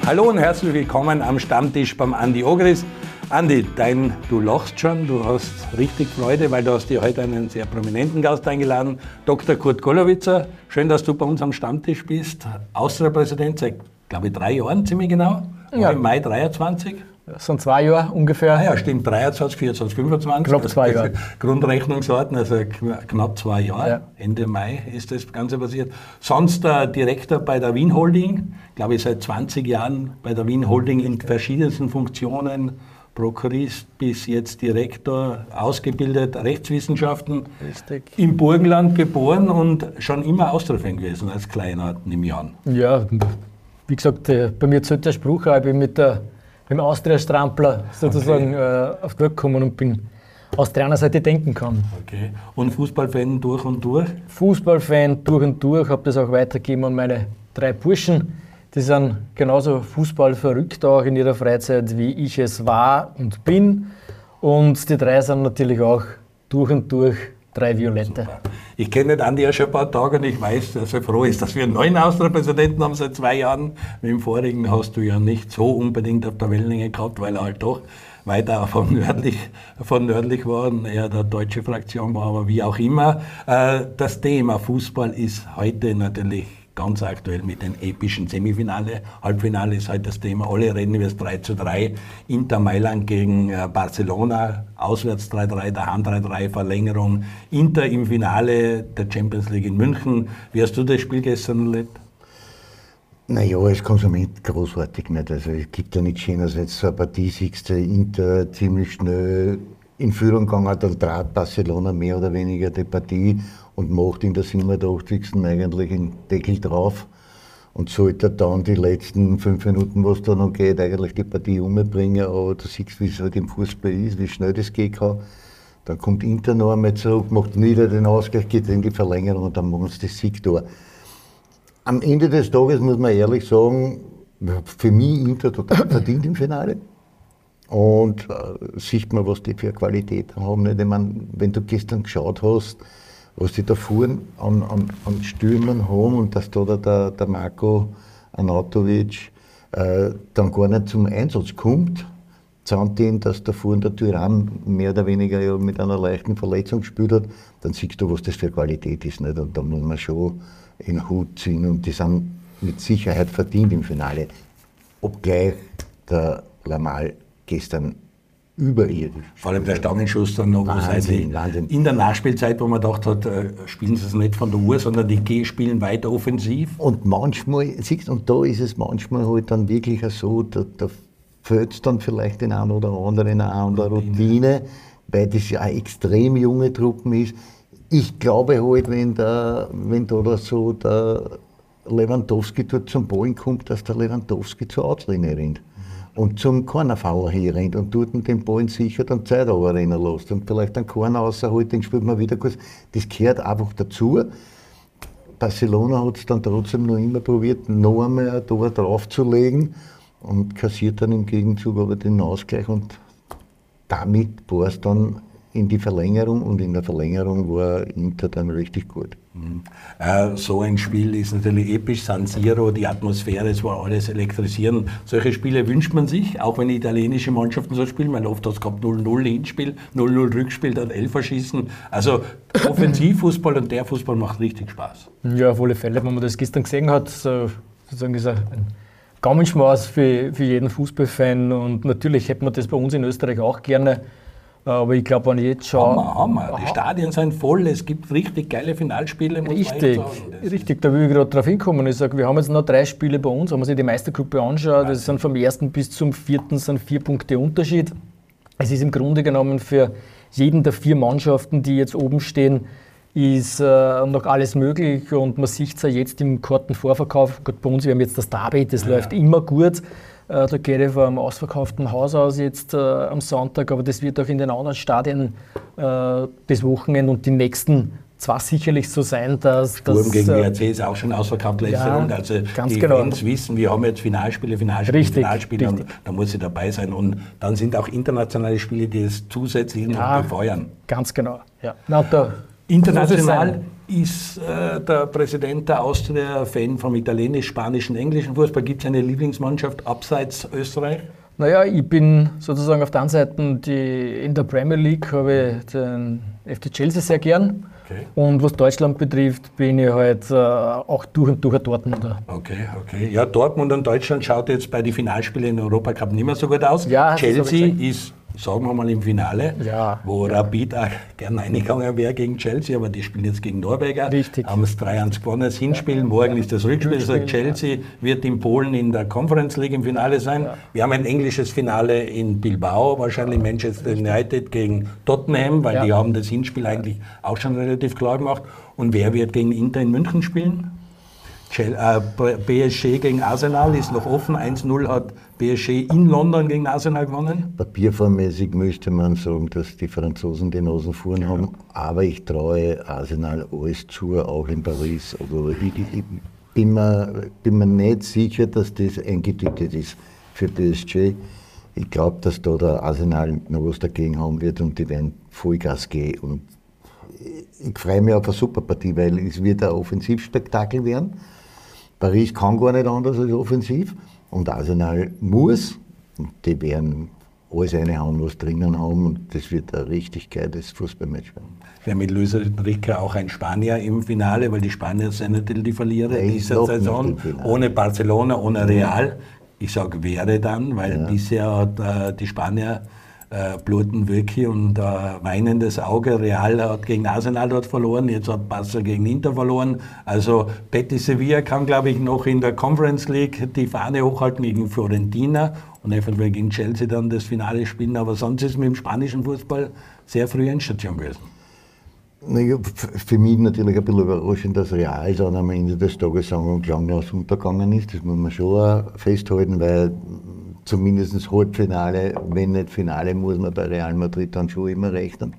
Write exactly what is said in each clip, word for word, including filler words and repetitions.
Hallo und herzlich willkommen am Stammtisch beim Andi Ogris. Andi, dein, du lachst schon, du hast richtig Freude, weil du hast dir heute einen sehr prominenten Gast eingeladen, Doktor Kurt Golowitzer. Schön, dass du bei uns am Stammtisch bist. Austria-Präsident seit, glaube ich, drei Jahren ziemlich genau. Ja. Im Mai dreiundzwanzig. Das sind zwei Jahre ungefähr. Ah ja, stimmt, dreiundzwanzig, vierundzwanzig, fünfundzwanzig. Knapp zwei Jahre. Grundrechnungsdaten, also knapp zwei Jahre. Ja. Ende Mai ist das Ganze passiert. Sonst der Direktor bei der Wien Holding, glaube ich seit zwanzig Jahren bei der Wien Holding in verschiedensten Funktionen. Prokurist bis jetzt Direktor, ausgebildet, Rechtswissenschaften. Richtig. Im Burgenland geboren und schon immer Austria-Fan gewesen als Kleiner, nehme ich an. Ja, wie gesagt, bei mir zählt der Spruch, ich bin mit der mit dem Austria-Strampler sozusagen okay. äh, auf die Welt gekommen und bin aus der anderen Seite denken kann. Okay. Und Fußballfan durch und durch? Fußballfan durch und durch, habe das auch weitergegeben an meine drei Burschen. Die sind genauso fußballverrückt auch in ihrer Freizeit, wie ich es war und bin. Und die drei sind natürlich auch durch und durch drei Violette. Super. Ich kenne den Andi ja schon ein paar Tage und ich weiß, dass er froh ist, dass wir einen neuen Austria-Präsidenten haben seit zwei Jahren. Mit dem vorigen hast du ja nicht so unbedingt auf der Wellenlänge gehabt, weil er halt doch weiter von nördlich, von nördlich war und er der deutsche Fraktion war, aber wie auch immer. Das Thema Fußball ist heute natürlich ganz aktuell mit den epischen Semifinale. Halbfinale ist halt das Thema. Alle reden über das drei zu drei. Inter Mailand gegen Barcelona, auswärts drei drei, daheim drei drei, Verlängerung. Inter im Finale der Champions League in München. Wie hast du das Spiel gestern erlebt? Naja, als Konsument großartig nicht. Also es gibt ja nichts Schöneres, als so eine Partie siehst du Inter ziemlich schnell in Führung gegangen, dann trat Barcelona mehr oder weniger die Partie und macht in der siebenundachtzigsten eigentlich einen Deckel drauf und sollte dann die letzten fünf Minuten, was da noch geht, eigentlich die Partie umbringen. Aber du siehst, wie es halt im Fußball ist, wie schnell das gehen kann. Dann kommt Inter noch einmal zurück, macht wieder den Ausgleich, geht in die Verlängerung und dann machen sie das Siegtor. Am Ende des Tages muss man ehrlich sagen, für mich Inter total verdient im Finale. Und äh, sieht man, was die für Qualität haben. Nicht? Ich meine, wenn du gestern geschaut hast, was die da vorne an, an, an Stürmern haben und dass da der, der Marko Arnautovic äh, dann gar nicht zum Einsatz kommt, samt dem, dass da vorne der Thuram mehr oder weniger ja mit einer leichten Verletzung gespielt hat, dann siehst du, was das für Qualität ist. Nicht? Und da muss man schon in den Hut ziehen und die sind mit Sicherheit verdient im Finale. Obgleich der Lamal gestern überirdisch. Vor allem der Stangenschuss dann noch, Wahnsinn, Wahnsinn. In der Nachspielzeit, wo man gedacht hat, äh, spielen sie es nicht von der Uhr, sondern die spielen weiter offensiv. Und manchmal, siehst, und da ist es manchmal halt dann wirklich so, da, da fehlt es dann vielleicht den einen oder anderen an der Routine, weil das ja eine extrem junge Truppe ist. Ich glaube halt, wenn, der, wenn da oder so der Lewandowski dort zum Ballen kommt, dass der Lewandowski zur Auslinie rennt. Und zum Cornerfauler hier rennt und dort den Ball sichert und Zeit rennen lässt und vielleicht einen Corner rausholt, den spielt man wieder kurz. Das gehört einfach dazu. Barcelona hat es dann trotzdem noch immer probiert, noch einmal ein Tor draufzulegen und kassiert dann im Gegenzug aber den Ausgleich und damit war es dann in die Verlängerung und in der Verlängerung war Inter dann richtig gut. Mhm. Äh, so ein Spiel ist natürlich episch, San Siro, die Atmosphäre, es war alles elektrisierend. Solche Spiele wünscht man sich, auch wenn italienische Mannschaften so spielen, weil oft hat es gehabt null null Hinspiel, null null Rückspiel, dann Elfer schießen. Also Offensivfußball und der Fußball macht richtig Spaß. Ja, auf alle Fälle, wenn man das gestern gesehen hat, so, sozusagen ist ein Gaumenschmaus für, für jeden Fußballfan und natürlich hätte man das bei uns in Österreich auch gerne. Aber ich glaube, wenn ich jetzt schaue... Hammer, Hammer. Die Stadien sind voll, es gibt richtig geile Finalspiele. Muss richtig, man sagen. richtig, da will ich gerade drauf hinkommen. Ich sage, wir haben jetzt noch drei Spiele bei uns, wenn man sich die Meistergruppe anschaut, das sind vom ersten bis zum vierten sind vier Punkte Unterschied. Es ist im Grunde genommen für jeden der vier Mannschaften, die jetzt oben stehen, ist äh, noch alles möglich und man sieht es ja jetzt im Kartenvorverkauf. Gut, bei uns, wir haben jetzt das Derby, das ja. läuft immer gut. Äh, da geht ich vom ausverkauften Haus aus jetzt äh, am Sonntag, aber das wird auch in den anderen Stadien äh, das Wochenende und die nächsten zwar sicherlich so sein, dass... Sturm gegen W R C ist auch schon ausverkauft letzte ja, Runde. Also ganz die genau. Fans wissen, wir haben jetzt Finalspiele, Finalspiele, richtig, Finalspiele richtig. und da muss sie dabei sein. Und dann sind auch internationale Spiele, die es zusätzlich noch ja, befeuern. Ganz genau. Ja. Na, da International Ist äh, der Präsident der Austria Fan vom italienisch, spanischen, englischen Fußball? Gibt es eine Lieblingsmannschaft abseits Österreich? Naja, ich bin sozusagen auf der einen Seite die, in der Premier League habe ich den F C Chelsea sehr gern. Okay. Und was Deutschland betrifft, bin ich halt äh, auch durch und durch ein Dortmunder. Okay, okay. Ja, Dortmund und Deutschland schaut jetzt bei den Finalspielen im Europacup nicht mehr so gut aus. Ja, Chelsea ist, sagen wir mal, im Finale, ja, wo ja. Rapid auch gerne reingegangen wäre gegen Chelsea, aber die spielen jetzt gegen Norweger. Richtig. Haben es drei eins gewonnen, das Hinspiel. Ja. Morgen ist das Rückspiel. Also Chelsea ja. wird in Polen in der Conference League im Finale sein. Ja. Wir haben ein englisches Finale in Bilbao, wahrscheinlich Manchester United gegen Tottenham, weil ja. die haben das Hinspiel eigentlich auch schon relativ klar gemacht. Und wer wird gegen Inter in München spielen? B S G gegen Arsenal ist noch offen. eins null hat B S G in London gegen Arsenal gewonnen. Papierformmäßig müsste man sagen, dass die Franzosen die Nasen vorn haben. Ja. Aber ich traue Arsenal alles zu, auch in Paris. Aber ich, ich bin, mir, bin mir nicht sicher, dass das eingetütet ist für B S G. Ich glaube, dass da der Arsenal noch was dagegen haben wird und die werden Vollgas gehen. Und ich freue mich auf eine super Partie, weil es wird ein Offensivspektakel werden. Paris kann gar nicht anders als offensiv und Arsenal muss, und die werden alles reinhauen, was drinnen haben und das wird ein richtig geiles Fußballmatch werden. Wäre mit Luis Enrique auch ein Spanier im Finale, weil die Spanier sind natürlich die Verlierer in dieser Saison, ohne Barcelona, ohne Real. Ich sage wäre dann, weil ja. bisher hat äh, die Spanier Äh, bluten wirklich und äh, weinendes Auge. Real hat gegen Arsenal dort verloren, jetzt hat Barca gegen Inter verloren. Also Betis Sevilla kann, glaube ich, noch in der Conference League die Fahne hochhalten gegen Fiorentina und eventuell gegen Chelsea dann das Finale spielen. Aber sonst ist mit dem spanischen Fußball sehr früh Endstation gewesen. Naja, für mich natürlich ein bisschen überraschend, dass Real dann am Ende des Tages sang- und klanglos untergegangen ist. Das muss man schon festhalten, weil zumindest Halbfinale, wenn nicht Finale, muss man bei Real Madrid dann schon immer rechnen.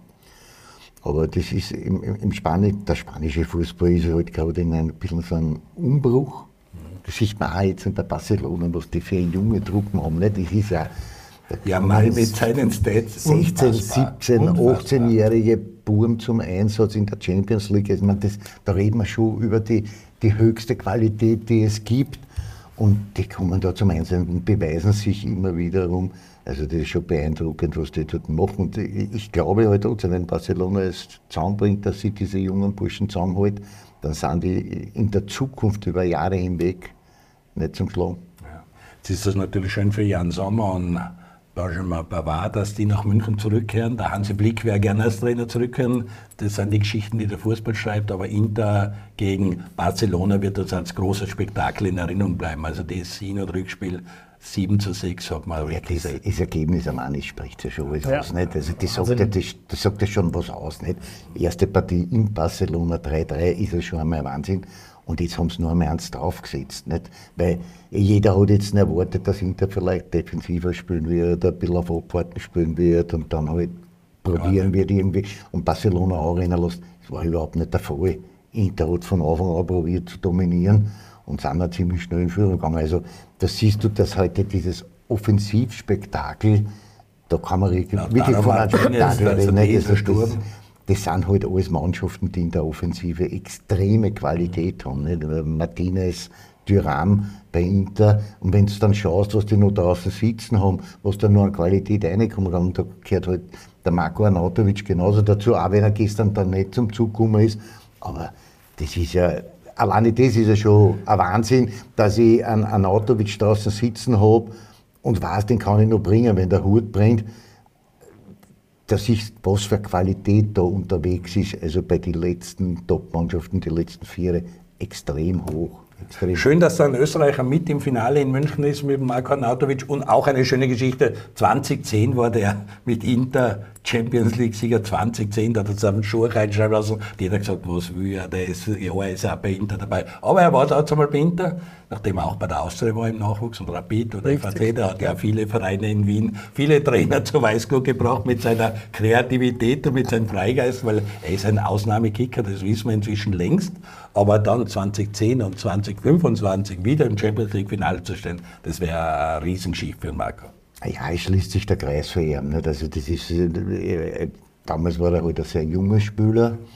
Aber das ist im, im Spanisch, der spanische Fußball ist halt gerade in ein bisschen so ein Umbruch. Das sieht man auch jetzt bei Barcelona, was die für junge Truppen haben. Nicht? Das ist ja, ja, mal mit seinen Stats. sechzehn, siebzehn, achtzehnjährige Buben zum Einsatz in der Champions League. Ich meine, das, da reden wir schon über die, die höchste Qualität, die es gibt. Und die kommen da zum Einsatz und beweisen sich immer wiederum. Also das ist schon beeindruckend, was die dort machen. Und ich glaube halt trotzdem, wenn Barcelona es zusammenbringt, dass sie diese jungen Burschen zusammenhält, dann sind die in der Zukunft über Jahre hinweg nicht zum Schlagen. Ja. Jetzt ist das natürlich schön für Jan Sommer und Benjamin Pavard, dass die nach München zurückkehren. Der Hansi Flick wäre gerne als Trainer zurückkehren. Das sind die Geschichten, die der Fußball schreibt. Aber Inter gegen Barcelona wird uns als großes Spektakel in Erinnerung bleiben. Also das Hin- und Rückspiel sieben zu sechs hat man ja, das, das Ergebnis am Ende spricht ja schon was ja. aus. Nicht? Also das, sagt ja, das, das sagt ja schon was aus. Nicht? Erste Partie in Barcelona drei drei ist ja schon einmal Wahnsinn. Und jetzt haben sie noch einmal eins draufgesetzt. Nicht? Weil jeder hat jetzt nicht erwartet, dass Inter vielleicht defensiver spielen wird, ein bisschen auf Abwarten spielen wird und dann halt probieren ja, wird irgendwie. Und Barcelona auch rennen lässt. Das war überhaupt nicht der Fall. Inter hat von Anfang an probiert zu dominieren und sind dann ziemlich schnell in Führung gegangen. Also da siehst du, dass heute dieses Offensivspektakel, da kann man wirklich, ja, wirklich von einem Spektakel reden. Das, das sind halt alles Mannschaften, die in der Offensive extreme Qualität haben. Nicht? Martinez, Thuram bei Inter. Und wenn du dann schaust, was die noch draußen sitzen haben, was da noch an Qualität reinkommen kann, da gehört halt der Marko Arnautovic genauso dazu, auch wenn er gestern dann nicht zum Zug gekommen ist. Aber das ist ja, alleine das ist ja schon ein Wahnsinn, dass ich einen Arnautovic draußen sitzen habe und weiß, den kann ich noch bringen, wenn der Hut brennt. Das ist, was für Qualität da unterwegs ist, also bei den letzten Top-Mannschaften, die letzten vier, extrem hoch. Extrem. Schön, dass da ein Österreicher mit im Finale in München ist mit Marko Arnautovic und auch eine schöne Geschichte. zwanzig zehn war der mit Inter Champions League-Sieger zwanzig zehn, da hat er sich auf den Schuh reinschreiben lassen. Jeder hat gesagt, was will er, der ist, ja, er ist auch bei Inter dabei. Aber er war da jetzt einmal bei Inter, nachdem er auch bei der Austria war im Nachwuchs und Rapid oder F A C, der hat ja viele Vereine in Wien, viele Trainer zu Weißglut gebracht mit seiner Kreativität und mit seinem Freigeist, weil er ist ein Ausnahmekicker, das wissen wir inzwischen längst. Aber dann zwanzig zehn und zwanzig fünfundzwanzig wieder im Champions League-Finale zu stehen, das wäre ein Riesenschiff für Marco. Ja, es schließt sich der Kreis für ihn. Nicht? Also das ist, äh, damals war er halt ein sehr junger Spieler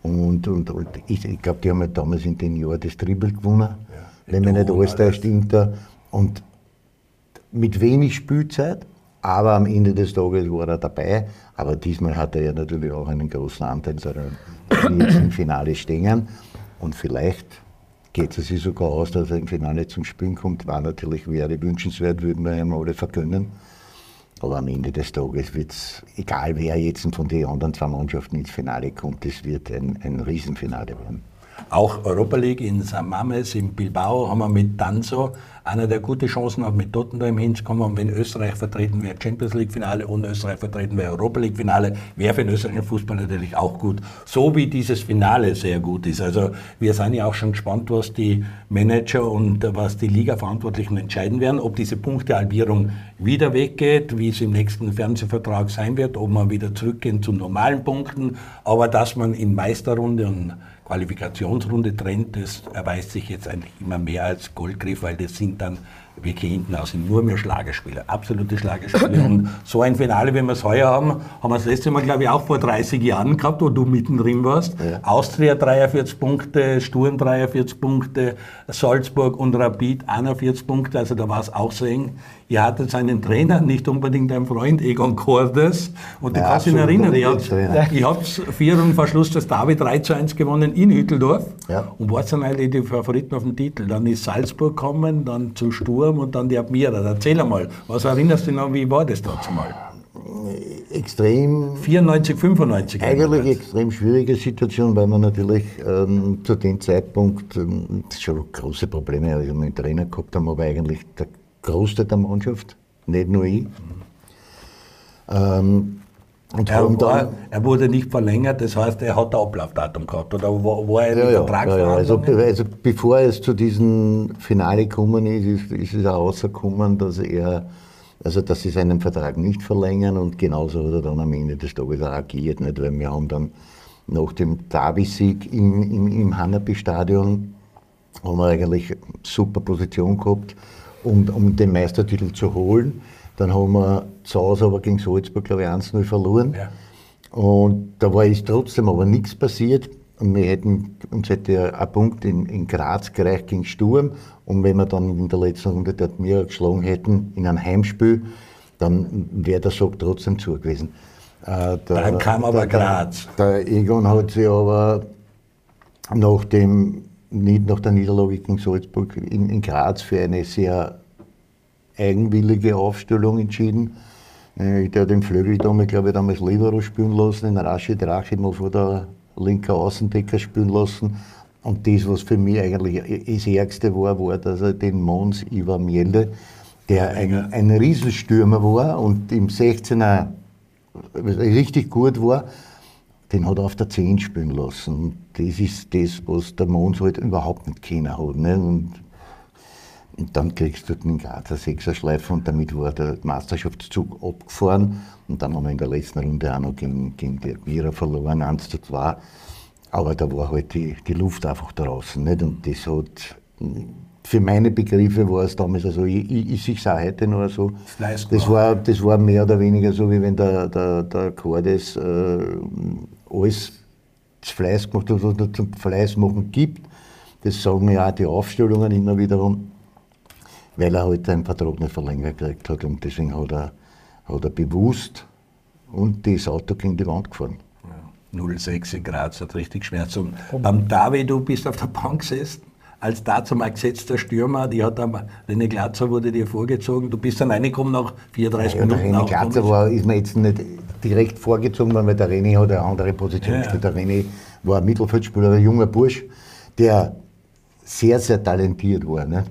Und, und, und ich, ich glaube, die haben ja damals in den Jahren das Triple gewonnen, ja, wenn mir nicht alles täuscht. Und mit wenig Spielzeit, aber am Ende des Tages war er dabei. Aber diesmal hat er ja natürlich auch einen großen Anteil, die jetzt im Finale stehen. Und vielleicht geht es sich sogar aus, dass er im Finale zum Spielen kommt. War natürlich, wäre wünschenswert, würden wir ihm alle vergönnen. Aber am Ende des Tages wird es, egal wer jetzt von den anderen zwei Mannschaften ins Finale kommt, es wird ein, ein Riesenfinale werden. Auch Europa League in San Mamés, in Bilbao haben wir mit Danso einer, der gute Chancen hat, mit Tottenham hinzukommen. Und wenn Österreich vertreten wäre, Champions League Finale, und Österreich vertreten wäre, Europa League Finale, wäre für den österreichischen Fußball natürlich auch gut. So wie dieses Finale sehr gut ist. Also wir sind ja auch schon gespannt, was die Manager und was die Liga-Verantwortlichen entscheiden werden, ob diese Punktehalbierung wieder weggeht, wie es im nächsten Fernsehvertrag sein wird, ob man wieder zurückgehen zu normalen Punkten. Aber dass man in Meisterrunde und Qualifikationsrunde trennt, das erweist sich jetzt eigentlich immer mehr als Goldgriff, weil das sind dann wirklich hinten aus sind nur mehr Schlagerspieler, absolute Schlagerspieler. Und so ein Finale, wie wir es heuer haben, haben wir das letzte Mal, glaube ich, auch vor dreißig Jahren gehabt, wo du mittendrin warst. Ja. Austria dreiundvierzig Punkte, Sturm dreiundvierzig Punkte, Salzburg und Rapid einundvierzig Punkte, also da war es auch so eng. Ihr hattet einen Trainer, nicht unbedingt ein Freund, Egon Cordes. Und du ja, kannst dich erinnern, ich habe vier Runden vor Schluss das Derby drei zu eins gewonnen in Hütteldorf, ja, und war dann eigentlich die Favoriten auf den Titel. Dann ist Salzburg gekommen, dann zu Sturm und dann die Admira. Erzähl einmal, was erinnerst du dich noch, wie war das dazu mal? Extrem. vierundneunzig, fünfundneunzig. Eigentlich eine extrem schwierige Situation, weil man natürlich ähm, zu dem Zeitpunkt ähm, schon große Probleme also mit dem Trainer gehabt haben, aber eigentlich der Großteil der Mannschaft, nicht nur ich. Mhm. Ähm, und er, haben war, dann, er wurde nicht verlängert, das heißt, er hat ein Ablaufdatum gehabt, oder war, war er im ja, Vertrag ja, ja, also, also bevor es zu diesem Finale gekommen ist, ist, ist es auch rausgekommen, dass er, also dass sie seinen Vertrag nicht verlängern, und genauso hat er dann am Ende des Tages auch agiert, nicht? Weil wir haben dann nach dem Derby-Sieg im, im, im Hanapi-Stadion haben wir eigentlich eine super Position gehabt, um, um den Meistertitel zu holen. Dann haben wir zu Hause aber gegen Salzburg, glaube ich, eins null verloren. Ja. Und da war es trotzdem aber nichts passiert. Und wir hätten, uns hätte ein Punkt in, in Graz gereicht gegen Sturm. Und wenn wir dann in der letzten Runde die Admira geschlagen hätten in einem Heimspiel, dann wäre der Sack trotzdem zu gewesen. Äh, der, dann kam aber der, Graz. Der Egon hat sich aber nach, dem, nach der Niederlage gegen Salzburg in, in Graz für eine sehr eigenwillige Aufstellung entschieden. Äh, der hat den Flögel damals, glaube ich, damals Libero spielen lassen, den Rashid Rachid mal vor der linken Außendecker spielen lassen. Und das, was für mich eigentlich das Ärgste war, war, dass er den Mons Ivan Mjelde, der ein, ein Riesenstürmer war und im sechzehner richtig gut war, den hat er auf der zehn spielen lassen. Und das ist das, was der Mons halt überhaupt nicht kennen hat. Ne? Und Und dann kriegst du den Grazer Sechserschleife, und damit war der Meisterschaftszug abgefahren. Und dann haben wir in der letzten Runde auch noch gegen, gegen die Admira verloren, eins zu zwei. Aber da war halt die, die Luft einfach draußen. Nicht? Und das hat, für meine Begriffe war es damals, also ich, ich, ich sehe es auch heute noch so, das, das, war, das war mehr oder weniger so, wie wenn der, der, der Cordes äh, alles das Fleiß gemacht hat, was es zum Fleiß machen gibt. Das sagen ja auch die Aufstellungen immer wiederum, weil er heute einen Vertrag nicht verlängert gekriegt hat, und deswegen hat er, hat er bewusst und das Auto gegen die Wand gefahren. Ja, null sechs in Graz hat richtig Schmerz. Und beim David, du bist auf der Bank gesessen, als dazu mal gesetzter Stürmer, die hat dann, René Glatzer wurde dir vorgezogen, du bist dann reingekommen nach vierunddreißig ja, Minuten. Der René Glatzer war, ist mir jetzt nicht direkt vorgezogen worden, weil der René hat eine andere Position ja, ja. Der René war ein Mittelfeldspieler, ein junger Bursch, der sehr, sehr talentiert war. Nicht?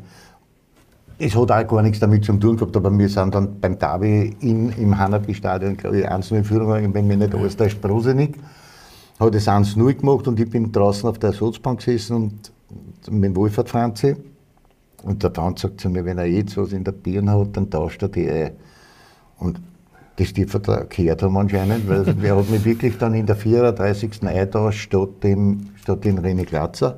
Es hat auch gar nichts damit zu tun gehabt, aber wir sind dann beim Derby in, im Hanapi-Stadion, glaube ich, eins null in Führung gegangen, wenn mir nicht alles täuscht, Prosenik. Hat es eins null gemacht, und ich bin draußen auf der Ersatzbank gesessen und mit dem Wolfhard Franzi. Und der Franz sagt zu mir, wenn er jetzt was in der Birne hat, dann tauscht er die ein. Und das dürfte er gehört haben anscheinend, weil er hat mich wirklich dann in der vierunddreißigsten eingetauscht statt dem, statt dem René Glatzer.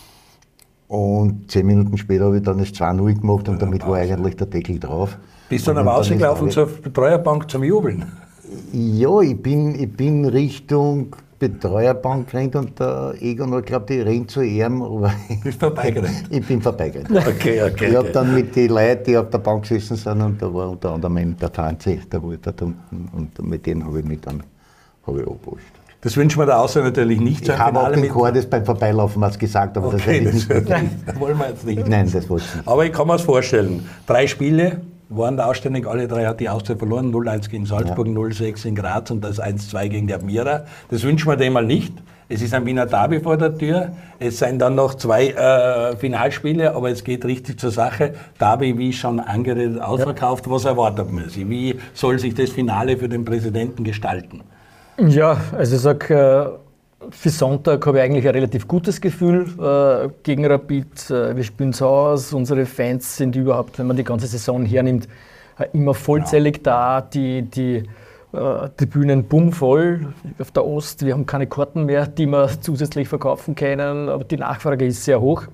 Und zehn Minuten später habe ich dann das zwei null gemacht, und damit war eigentlich der Deckel drauf. Bist du dann aber ausgelaufen zur Betreuerbank zum Jubeln? Ja, ich bin, ich bin Richtung Betreuerbank rennt und der Egon hat glaubt, ich rennt zu ihm, aber Bist vorbeigerannt? ich bin vorbeigerannt. Okay, okay. Ich habe okay. dann mit den Leuten, die auf der Bank gesessen sind, und da war unter anderem eben der Franzi, der Walter unten, und mit denen habe ich mich dann hab ich abgewascht. Das wünschen wir der Außer natürlich nicht. Ich habe auch den Chor beim Vorbeilaufen was gesagt, aber Okay, das, das, das nicht. das wollen wir jetzt nicht. Nein, das wollte ich nicht. Aber ich kann mir es vorstellen. Drei Spiele waren da ausständig, alle drei hat die Austria verloren. null eins gegen Salzburg, ja. null sechs in Graz und das eins zwei gegen die Admira. Das wünschen wir dem mal nicht. Es ist ein Wiener Derby vor der Tür. Es sind dann noch zwei äh, Finalspiele, aber es geht richtig zur Sache. Derby, wie schon angeredet, ausverkauft. Was erwartet man sich? Wie soll sich das Finale für den Präsidenten gestalten? Ja, also ich sage, für Sonntag habe ich eigentlich ein relativ gutes Gefühl äh, gegen Rapid. Äh, wir spielen es aus, unsere Fans sind überhaupt, wenn man die ganze Saison hernimmt, äh, immer vollzählig ja. da. Die, die äh, Tribünen bummvoll auf der Ost. Wir haben keine Karten mehr, die wir zusätzlich verkaufen können, aber die Nachfrage ist sehr hoch.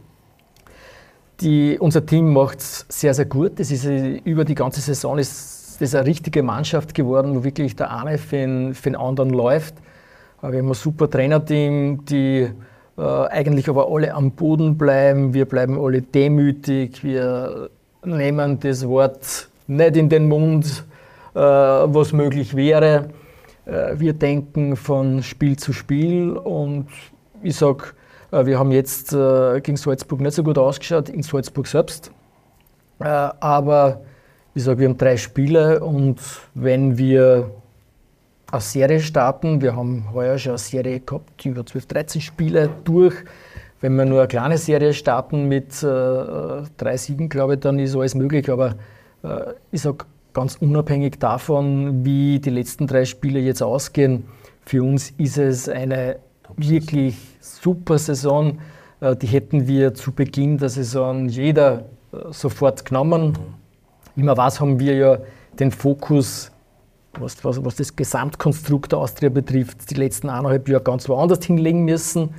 Die, unser Team macht es sehr, sehr gut. Das ist, über die ganze Saison ist das eine richtige Mannschaft geworden, wo wirklich der eine für den, für den anderen läuft. Wir haben ein super Trainerteam, die äh, eigentlich aber alle am Boden bleiben. Wir bleiben alle demütig. Wir nehmen das Wort nicht in den Mund, äh, was möglich wäre. Äh, wir denken von Spiel zu Spiel. Und ich sage, äh, wir haben jetzt äh, gegen Salzburg nicht so gut ausgeschaut, in Salzburg selbst. Äh, aber ich sage, wir haben drei Spiele und wenn wir eine Serie starten. Wir haben heuer schon eine Serie gehabt, über zwölf, dreizehn Spiele durch. Wenn wir nur eine kleine Serie starten mit äh, drei Siegen, glaube ich, dann ist alles möglich. Aber äh, ich sage, ganz unabhängig davon, wie die letzten drei Spiele jetzt ausgehen, für uns ist es eine wirklich super Saison. Äh, die hätten wir zu Beginn der Saison jeder äh, sofort genommen. Immer was haben wir ja den Fokus, Was, was, was das Gesamtkonstrukt der Austria betrifft, die letzten eineinhalb Jahre ganz woanders hinlegen müssen.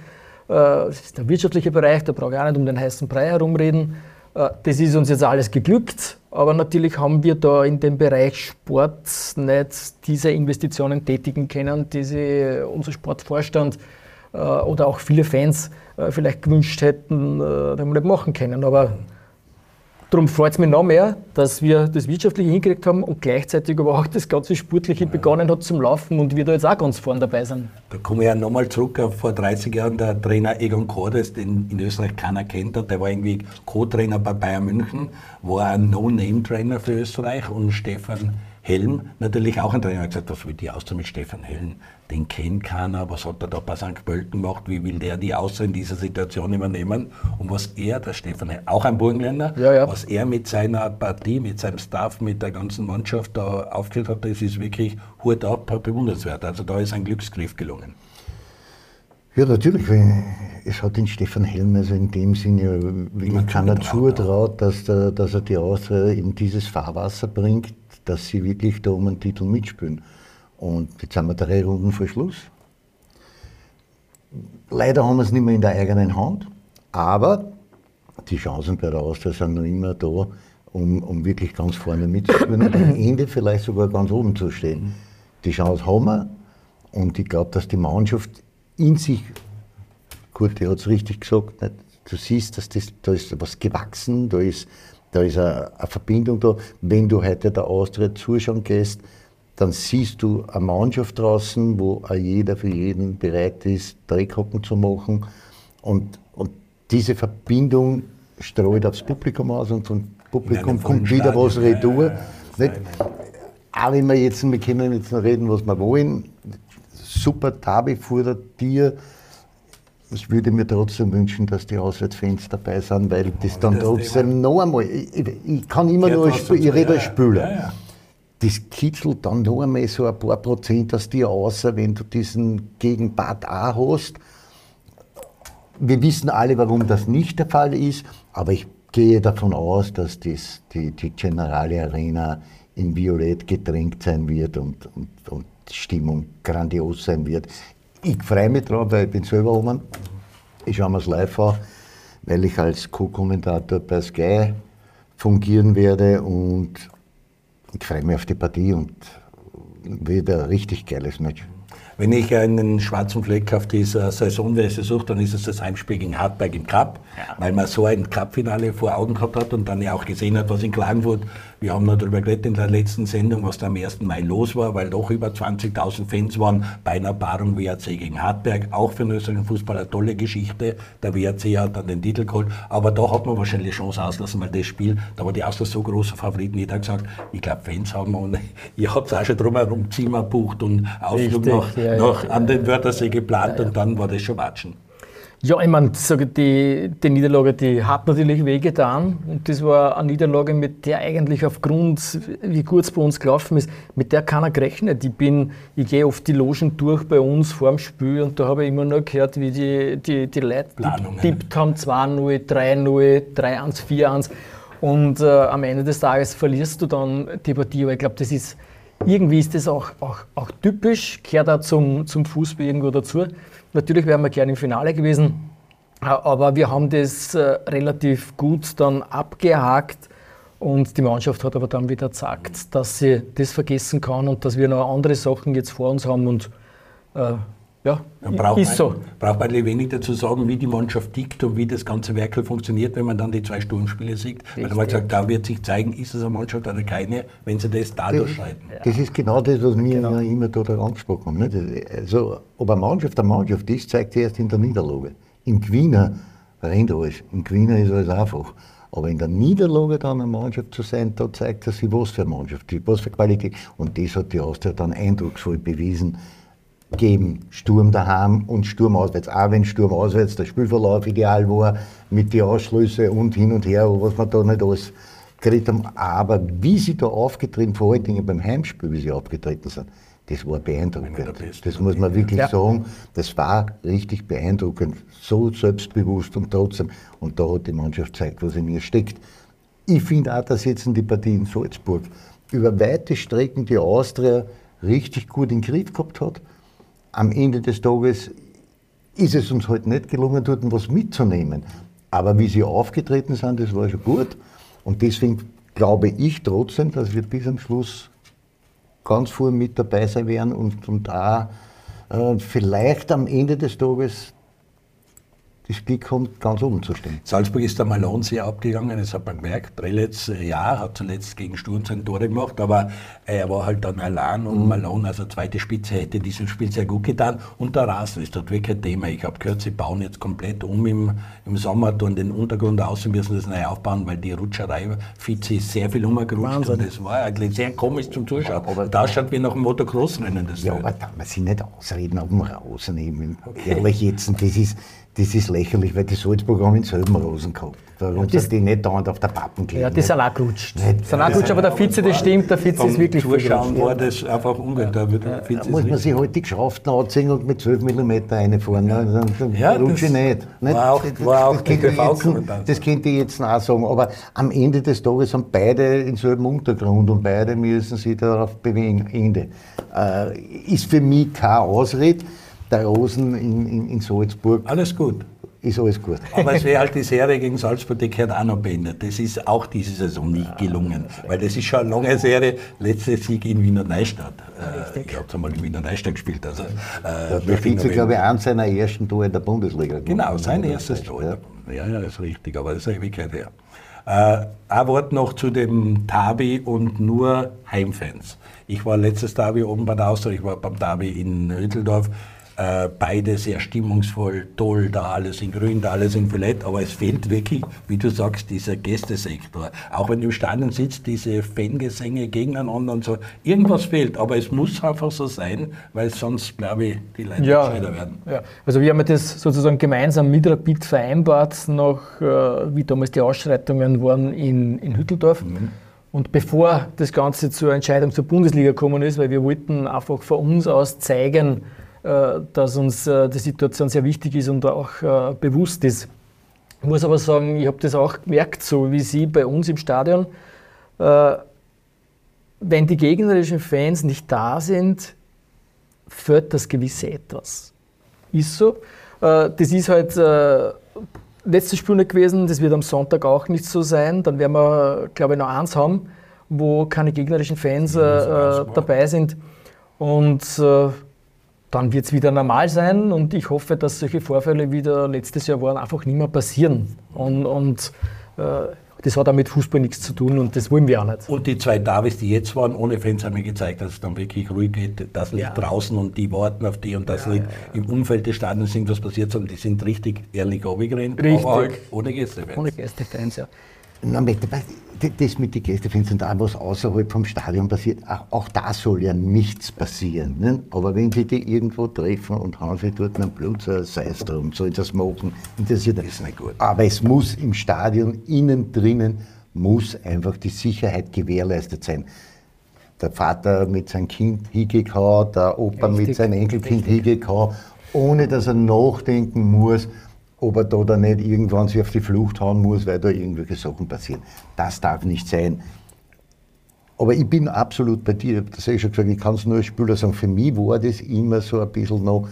Das ist der wirtschaftliche Bereich, da brauche ich auch nicht um den heißen Brei herumreden. Das ist uns jetzt alles geglückt, aber natürlich haben wir da in dem Bereich Sport nicht diese Investitionen tätigen können, die sich unser Sportvorstand oder auch viele Fans vielleicht gewünscht hätten, die wir nicht machen können. Aber darum freut es mich noch mehr, dass wir das Wirtschaftliche hingekriegt haben und gleichzeitig aber auch das ganze Sportliche ja. begonnen hat zum Laufen und wir da jetzt auch ganz vorne dabei sind. Da komme ich ja nochmal zurück auf vor dreißig Jahren, der Trainer Egon Kordes, den in Österreich keiner kennt hat, der war irgendwie Co-Trainer bei Bayern München, war ein No-Name-Trainer für Österreich und Stefan Helm, natürlich auch ein Trainer, hat gesagt, was will die Austria mit Stefan Helm? Den kennt keiner, was hat er da bei Sankt Pölten gemacht, wie will der die Austria in dieser Situation übernehmen? Und was er, der Stefan Helm, auch ein Burgenländer, ja, ja. was er mit seiner Partie, mit seinem Staff, mit der ganzen Mannschaft da aufgeführt hat, das ist wirklich Hut ab, bewundernswert. Also da ist ein Glücksgriff gelungen. Ja, natürlich. Es hat den Stefan Helm also in dem Sinne wirklich keiner zutraut, dass, der, dass er die Austria in dieses Fahrwasser bringt, dass sie wirklich da um einen Titel mitspielen. Und jetzt sind wir drei Runden vor Schluss. Leider haben wir es nicht mehr in der eigenen Hand, aber die Chancen bei der Austria sind noch immer da, um, um wirklich ganz vorne mitzuspielen und am Ende vielleicht sogar ganz oben zu stehen. Die Chance haben wir und ich glaube, dass die Mannschaft in sich, Kurt, der hat es richtig gesagt, nicht? Du siehst, dass das, da ist was gewachsen, da ist, da ist eine, eine Verbindung da. Wenn du heute der Austria zuschauen gehst, dann siehst du eine Mannschaft draußen, wo auch jeder für jeden bereit ist, Dreckhocken zu machen. Und, und diese Verbindung streut aufs Publikum aus und vom Publikum kommt wieder was retour. Ja, ja, auch wenn wir jetzt, wir können jetzt noch reden, was wir wollen, super Derby vor der Tür. Ich würde mir trotzdem wünschen, dass die Auswärtsfans dabei sind, weil das dann das trotzdem Thema. noch einmal, ich, ich kann immer nur, ich, ich rede als Spieler. Ja, ja. Das kitzelt dann noch einmal so ein paar Prozent aus dir raus, wenn du diesen Gegenpart auch hast. Wir wissen alle, warum das nicht der Fall ist, aber ich gehe davon aus, dass das, die, die Generale Arena in Violett getränkt sein wird und, und, und die Stimmung grandios sein wird. Ich freue mich drauf, weil ich bin selber oben. Ich schaue mir es live an, weil ich als Co-Kommentator bei Sky fungieren werde und ich freue mich auf die Partie und wieder ein richtig geiles Match. Wenn ich einen schwarzen Fleck auf dieser Saisonweise suche, dann ist es das Heimspiel gegen Hartberg im Cup, ja. weil man so ein Cup-Finale vor Augen gehabt hat und dann ja auch gesehen hat, was in Klagenfurt, wir haben noch darüber geredet in der letzten Sendung, was da am ersten Mai los war, weil doch über zwanzigtausend Fans waren bei einer Paarung W A C gegen Hartberg, auch für den österreichischen Fußball eine tolle Geschichte. Der W A C hat dann den Titel geholt, aber da hat man wahrscheinlich Chance auslassen, weil das Spiel, da war die Austria so großer Favorit, jeder hat gesagt, ich glaube Fans haben wir, und ihr habt auch schon drumherum Zimmer bucht und Ausflug nach, ja, nach ja, an den Wörthersee geplant ja, ja. und dann war das schon Watschen. Ja, ich meine, die, die Niederlage, die hat natürlich wehgetan und das war eine Niederlage, mit der eigentlich aufgrund, wie gut es bei uns gelaufen ist, mit der keiner gerechnet. Ich bin, ich gehe oft die Logen durch bei uns vor dem Spiel und da habe ich immer nur gehört, wie die, die, die Leute tippt haben, zwei null, drei null, drei eins, vier eins und äh, am Ende des Tages verlierst du dann die Partie, aber ich glaube, das ist, irgendwie ist das auch, auch, auch typisch, gehört auch zum, zum Fußball irgendwo dazu. Natürlich wären wir gerne im Finale gewesen, aber wir haben das äh, relativ gut dann abgehakt und die Mannschaft hat aber dann wieder gezeigt, dass sie das vergessen kann und dass wir noch andere Sachen jetzt vor uns haben und äh, ja, braucht ist man, so. Braucht man wenig dazu sagen, wie die Mannschaft tickt und wie das ganze Werkel funktioniert, wenn man dann die zwei Sturmspiele sieht. Richtig. Weil man gesagt, da wird sich zeigen, ist es eine Mannschaft oder keine, wenn sie das da durchschreiten. Das, das ist genau das, was wir genau. immer da angesprochen haben. Nicht? Also, ob eine Mannschaft eine Mannschaft ist, zeigt sie erst in der Niederlage. Im Gewinner rennt alles, im Gewinner ist alles einfach. Aber in der Niederlage dann eine Mannschaft zu sein, da zeigt er sich, was für eine Mannschaft ist, was für Qualität. Und das hat die Austria dann eindrucksvoll bewiesen. Geben Sturm daheim und Sturm auswärts. Auch wenn Sturm auswärts der Spielverlauf ideal war, mit den Ausschlüssen und hin und her, was wir da nicht alles geredet haben. Aber wie sie da aufgetreten, vor allen Dingen beim Heimspiel, wie sie aufgetreten sind, das war beeindruckend. Das muss man wirklich ja. sagen. Das war richtig beeindruckend. So selbstbewusst und trotzdem. Und da hat die Mannschaft gezeigt, was in ihr steckt. Ich finde auch, dass jetzt in die Partie in Salzburg über weite Strecken die Austria richtig gut in den Griff gehabt hat. Am Ende des Tages ist es uns halt nicht gelungen, dort was mitzunehmen. Aber wie sie aufgetreten sind, das war schon gut. Und deswegen glaube ich trotzdem, dass wir bis am Schluss ganz vorne mit dabei sein werden und, und auch äh, vielleicht am Ende des Tages das Glück haben, ganz oben zu stehen. Salzburg ist der Malone sehr abgegangen, das hat man gemerkt. Prelitz, ja, hat zuletzt gegen Sturm sein Tore gemacht, aber er war halt dann allein und mhm. Malone, also zweite Spitze, hätte diesem Spiel sehr gut getan. Und der Rasen ist dort wirklich ein Thema. Ich habe gehört, sie bauen jetzt komplett um im, im Sommer, tun den Untergrund aus und müssen das neu aufbauen, weil die Rutscherei, Vize ist sehr viel umgerutscht und das war eigentlich sehr komisch zum Zuschauen. Aber da schaut wie nach einem Motocross-Rennen. Ja, aber da muss ich nicht ausreden auf dem Rasen eben. Okay. Ehrlich jetzt, das ist... Das ist lächerlich, weil die Salzburg haben denselben Rosen gehabt. Warum ja, sind die nicht dauernd auf der Pappen gelegen? Ja, die sind auch gerutscht. Die sind auch gerutscht, aber der Vize, das stimmt, der Vize ist wirklich Zuschauen war das einfach ungeheuer. Da, ja, da muss man sich halt die Geschraften anziehen und mit zwölf Millimeter reinfahren. Dann, dann ja, rutsche ich nicht. War auch, das, war auch das, könnte jetzt, das könnte ich jetzt auch sagen. Aber am Ende des Tages haben beide denselben Untergrund und beide müssen sich darauf bewegen. Ende. Äh, ist für mich keine Ausrede. Der Rosen in, in, in Salzburg. Alles gut. Ist alles gut. Aber es wäre halt die Serie gegen Salzburg, die gehört auch noch beendet. Das ist auch diese Saison nicht gelungen. Weil das ist schon eine lange Serie. Letzter Sieg in Wiener Neustadt. Äh, ich habe einmal in Wiener Neustadt gespielt. Also, äh, der Vize, glaube ich, eins seiner ersten Tore in der Bundesliga. Genau, sein erstes Tor. Ja. ja, ja, das ist richtig, aber das ist eine Ewigkeit her. Äh, ein Wort noch zu dem Derby und nur Heimfans. Ich war letztes Derby oben bei der Austria, ich war beim Derby in Hütteldorf. Äh, beide sehr stimmungsvoll, toll, da alles in grün, da alles in violett, aber es fehlt wirklich, wie du sagst, dieser Gästesektor. Auch wenn du im Stadion sitzt, diese Fangesänge gegeneinander und so, irgendwas fehlt, aber es muss einfach so sein, weil sonst, glaube ich, die Leute ja, gescheiter werden. Ja. Also wir haben das sozusagen gemeinsam mit Rapid vereinbart, nach, äh, wie damals die Ausschreitungen waren in, in Hütteldorf. Mhm. Und bevor das Ganze zur Entscheidung zur Bundesliga gekommen ist, weil wir wollten einfach von uns aus zeigen, dass uns die Situation sehr wichtig ist und auch bewusst ist. Ich muss aber sagen, ich habe das auch gemerkt, so wie Sie bei uns im Stadion, wenn die gegnerischen Fans nicht da sind, fehlt das gewisse Etwas. Ist so. Das ist halt letztes Spiel nicht gewesen, das wird am Sonntag auch nicht so sein. Dann werden wir, glaube ich, noch eins haben, wo keine gegnerischen Fans äh, dabei sind. Und äh, dann wird es wieder normal sein und ich hoffe, dass solche Vorfälle, wie der letztes Jahr waren, einfach nicht mehr passieren. Und, und äh, das hat auch mit Fußball nichts zu tun und das wollen wir auch nicht. Und die zwei Davis, die jetzt waren, ohne Fans, haben mir gezeigt, dass es dann wirklich ruhig geht. Das liegt ja draußen und die warten auf die und das ja, liegt ja, ja. im Umfeld des Stadions, irgendwas passiert, sondern die sind richtig ehrlich runtergerannt, aber halt ohne Gästefans. Ohne Gästefans, ja. Na, das mit den Gästefans und auch was außerhalb vom Stadion passiert, auch, auch da soll ja nichts passieren. Ne? Aber wenn sie die irgendwo treffen und haben sie dort einen Blutzer, sei es drum, soll das machen, interessiert das ist nicht gut. Aber es muss im Stadion, innen drinnen, muss einfach die Sicherheit gewährleistet sein. Der Vater mit seinem Kind hingehauen, der Opa richtig, mit seinem Enkelkind hingehauen, ohne dass er nachdenken muss, ob er da dann nicht irgendwann sich auf die Flucht hauen muss, weil da irgendwelche Sachen passieren. Das darf nicht sein. Aber ich bin absolut bei dir, das habe ich schon gesagt, ich kann es nur als Spieler sagen, für mich war das immer so ein bisschen noch,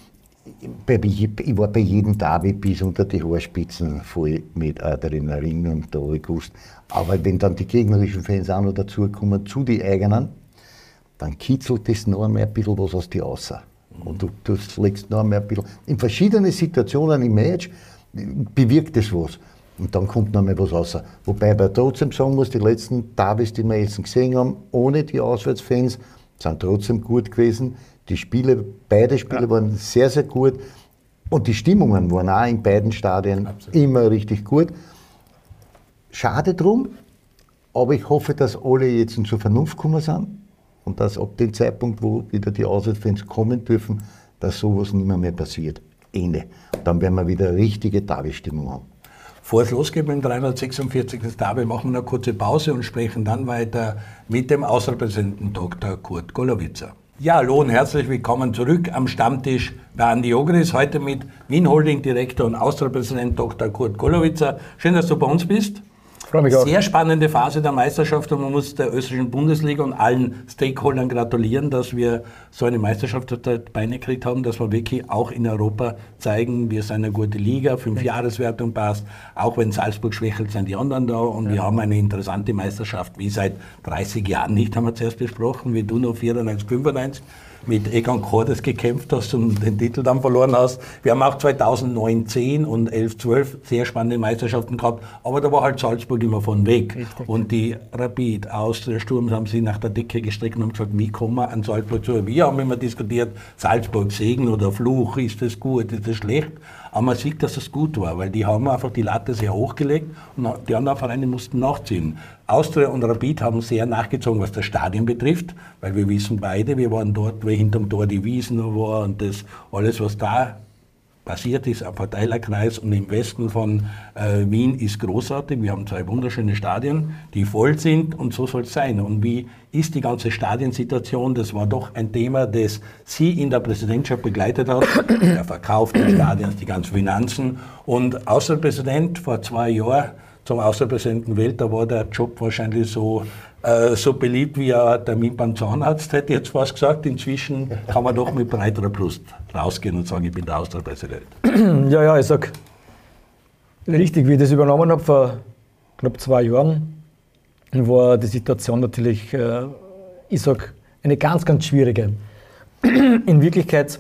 ich war bei jedem Derby bis unter die Haarspitzen voll mit Adrenalin und da habe ich gewusst. Aber wenn dann die gegnerischen Fans auch noch dazukommen, zu den eigenen, dann kitzelt das noch einmal ein bisschen was aus dir raus. Und du, du legst noch einmal ein bisschen. In verschiedenen Situationen im Match bewirkt das was. Und dann kommt noch einmal was raus. Wobei ich trotzdem sagen muss, die letzten Derbys, die wir jetzt gesehen haben, ohne die Auswärtsfans, sind trotzdem gut gewesen. Die Spiele, beide Spiele ja. waren sehr, sehr gut. Und die Stimmungen waren auch in beiden Stadien Absolut. immer richtig gut. Schade drum, aber ich hoffe, dass alle jetzt zur Vernunft gekommen sind. Und dass ab dem Zeitpunkt, wo wieder die Auswärtsfans kommen dürfen, dass sowas nicht mehr, mehr passiert. Ende. Dann werden wir wieder eine richtige Derby-Stimmung haben. Bevor es losgeht mit dem dreihundertsechsundvierzigsten Derby, machen wir eine kurze Pause und sprechen dann weiter mit dem Außenpräsidenten Doktor Kurt Golowitzer. Ja, hallo und herzlich willkommen zurück am Stammtisch bei Andi Ogris. Heute mit Wien Holding Direktor und Außenpräsident Doktor Kurt Golowitzer. Schön, dass du bei uns bist. Sehr spannende Phase der Meisterschaft und man muss der österreichischen Bundesliga und allen Stakeholdern gratulieren, dass wir so eine Meisterschaft auf die Beine gekriegt haben, dass wir wirklich auch in Europa zeigen, wir sind eine gute Liga, Fünfjahreswertung passt, auch wenn Salzburg schwächelt, sind die anderen da und ja. wir haben eine interessante Meisterschaft, wie seit dreißig Jahren nicht, haben wir zuerst besprochen, wie du noch vierundneunzig, fünfundneunzig mit Egon Cordes gekämpft hast und den Titel dann verloren hast. Wir haben auch zweitausendneun, zehn und elf, zwölf sehr spannende Meisterschaften gehabt, aber da war halt Salzburg immer von weg. Richtig. Und die Rapid, Austria, Sturm haben sie nach der Decke gestreckt und haben gesagt, wie kommen wir an Salzburg zu? Wir haben immer diskutiert, Salzburg Segen oder Fluch, ist das gut, ist das schlecht? Aber man sieht, dass es gut war, weil die haben einfach die Latte sehr hochgelegt und die anderen Vereine mussten nachziehen. Austria und Rapid haben sehr nachgezogen, was das Stadion betrifft, weil wir wissen beide, wir waren dort, wo hinterm Tor die Wiesn war und das alles, was da passiert ist, am Verteilerkreis und im Westen von äh, Wien ist großartig. Wir haben zwei wunderschöne Stadien, die voll sind und so soll es sein. Und wie ist die ganze Stadiensituation? Das war doch ein Thema, das Sie in der Präsidentschaft begleitet hat. Der Verkauf des Stadions, die ganzen Finanzen. Und Außenpräsident vor zwei Jahren zum Außenpräsidenten Welt, da war der Job wahrscheinlich so, äh, so beliebt wie ein Termin beim Zahnarzt, hätte ich jetzt fast gesagt. Inzwischen kann man doch mit breiterer Brust rausgehen und sagen, ich bin der Außenpräsident. Ja, ja, ich sag, richtig, wie ich das übernommen habe vor knapp zwei Jahren, war die Situation natürlich, äh, ich sag, eine ganz, ganz schwierige. In Wirklichkeit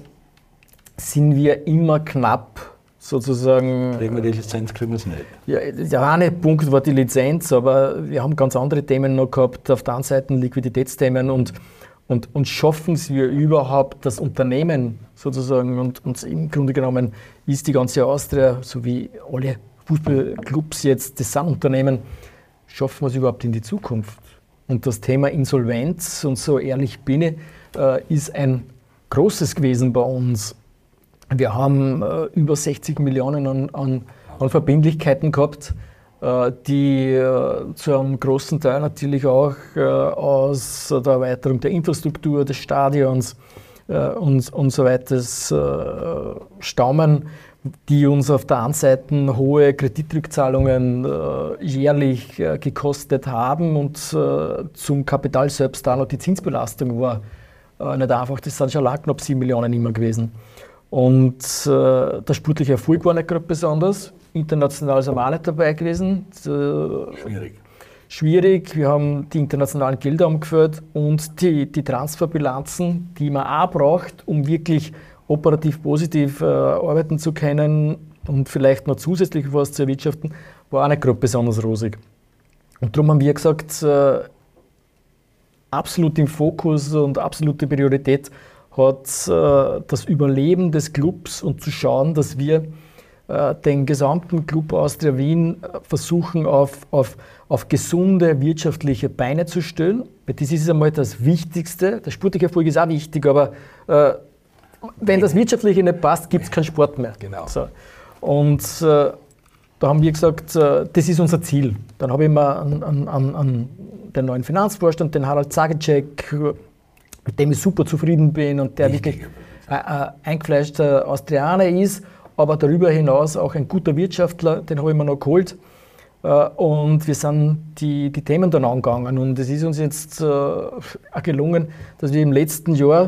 sind wir immer knapp sozusagen. Kriegen wir die Lizenz, kriegen wir es nicht. Ja, der eine Punkt war die Lizenz, aber wir haben ganz andere Themen noch gehabt. Auf der einen Seite Liquiditätsthemen und, und, und schaffen es wir überhaupt, das Unternehmen sozusagen und, und im Grunde genommen ist die ganze Austria, so wie alle Fußballclubs jetzt, das sind Unternehmen, schaffen wir es überhaupt in die Zukunft? Und das Thema Insolvenz, und so ehrlich bin ich, äh, ist ein großes gewesen bei uns. Wir haben äh, über sechzig Millionen an, an, an Verbindlichkeiten gehabt, äh, die äh, zu einem großen Teil natürlich auch äh, aus der Erweiterung der Infrastruktur des Stadions äh, und, und so weiter äh, stammen, die uns auf der einen Seite hohe Kreditrückzahlungen äh, jährlich äh, gekostet haben und äh, zum Kapital selbst da noch die Zinsbelastung war äh, nicht einfach. Das sind schon lang knapp sieben Millionen immer gewesen. Und äh, der sportliche Erfolg war nicht gerade besonders. International sind wir auch nicht dabei gewesen. Äh, Schwierig. schwierig. Wir haben die internationalen Gelder umgeführt und die, die Transferbilanzen, die man auch braucht, um wirklich operativ positiv äh, arbeiten zu können und vielleicht noch zusätzlich was zu erwirtschaften, war auch nicht gerade besonders rosig. Und darum haben wir gesagt, äh, absolut im Fokus und absolute Priorität hat äh, das Überleben des Clubs und zu schauen, dass wir äh, den gesamten Club Austria Wien äh, versuchen auf, auf, auf gesunde wirtschaftliche Beine zu stellen. Weil das ist einmal das Wichtigste. Der sportliche Erfolg ist auch wichtig, aber äh, wenn das Wirtschaftliche nicht passt, gibt es keinen Sport mehr. Genau. So. Und äh, da haben wir gesagt, äh, das ist unser Ziel. Dann habe ich mir an, an, an, an den neuen Finanzvorstand, den Harald Zagicek, mit dem ich super zufrieden bin und der Richtig. wirklich ein eingefleischter Austrianer ist, aber darüber hinaus auch ein guter Wirtschaftler, den habe ich mir noch geholt. Und wir sind die, die Themen dann angegangen. Und es ist uns jetzt äh, auch gelungen, dass wir im letzten Jahr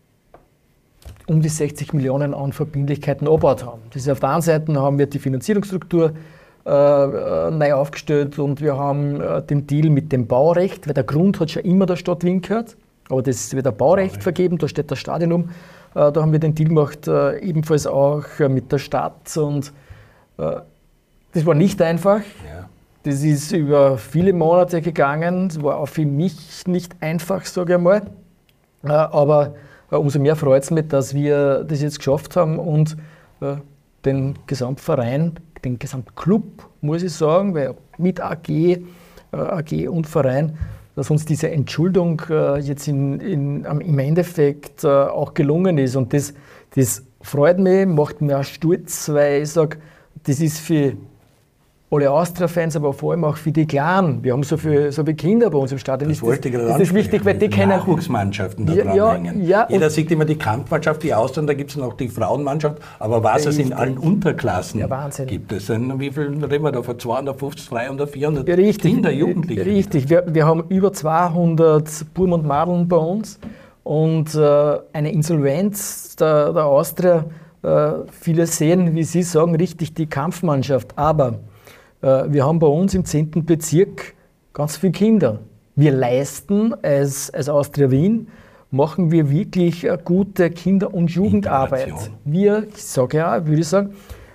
um die sechzig Millionen an Verbindlichkeiten abgebaut haben. Das ist auf der einen Seite haben wir die Finanzierungsstruktur äh, neu aufgestellt und wir haben äh, den Deal mit dem Baurecht, weil der Grund hat schon immer der Stadt Wien gehört, aber das wird ein Baurecht vergeben, da steht das Stadion um. Äh, da haben wir den Deal gemacht, äh, ebenfalls auch äh, mit der Stadt und äh, das war nicht einfach. Ja. Das ist über viele Monate gegangen, das war auch für mich nicht einfach, sage ich einmal, äh, aber umso mehr freut es mich, dass wir das jetzt geschafft haben und äh, den Gesamtverein, den Gesamtclub, muss ich sagen, weil mit A G, äh, A G und Verein, dass uns diese Entschuldung äh, jetzt in, in, im Endeffekt äh, auch gelungen ist. Und das, das freut mich, macht mir auch stolz, weil ich sage, das ist für alle Austria-Fans, aber vor allem auch für die Kleinen. Wir haben so viele, so viele Kinder bei uns im Stadion. Das ist wollte das, ich ist das wichtig, weil die kennen Nachwuchsmannschaften da ja, dranhängen. Ja, Jeder sieht immer die Kampfmannschaft, die Austria, da gibt es noch die Frauenmannschaft, aber was es in allen Unterklassen ja, Wahnsinn. gibt. Es sind, wie viel reden wir da, von zweihundertfünfzig, dreihundert, vierhundert ja, richtig, Kinder, Jugendliche? Richtig, wir, wir haben über zweihundert Burm und Madeln bei uns und äh, eine Insolvenz der, der Austria, äh, viele sehen, wie Sie sagen, richtig die Kampfmannschaft, aber wir haben bei uns im zehnten Bezirk ganz viele Kinder. Wir leisten als, als Austria Wien, machen wir wirklich eine gute Kinder- und Jugendarbeit. Wir, ich sage ja, würde ich sagen,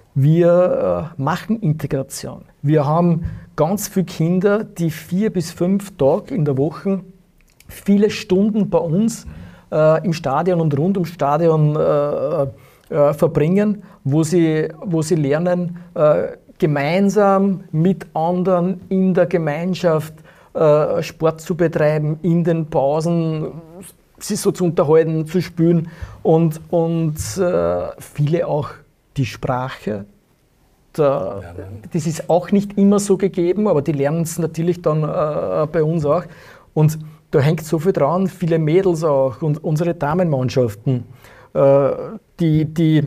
wir äh, machen Integration. Wir haben ganz viele Kinder, die vier bis fünf Tage in der Woche viele Stunden bei uns äh, im Stadion und rund ums Stadion äh, äh, verbringen, wo sie, wo sie lernen, äh, gemeinsam mit anderen in der Gemeinschaft äh, Sport zu betreiben, in den Pausen sich so zu unterhalten, zu spielen und, und äh, viele auch die Sprache. Der, das ist auch nicht immer so gegeben, aber die lernen es natürlich dann äh, bei uns auch. Und da hängt so viel dran, viele Mädels auch und unsere Damenmannschaften, äh, die, die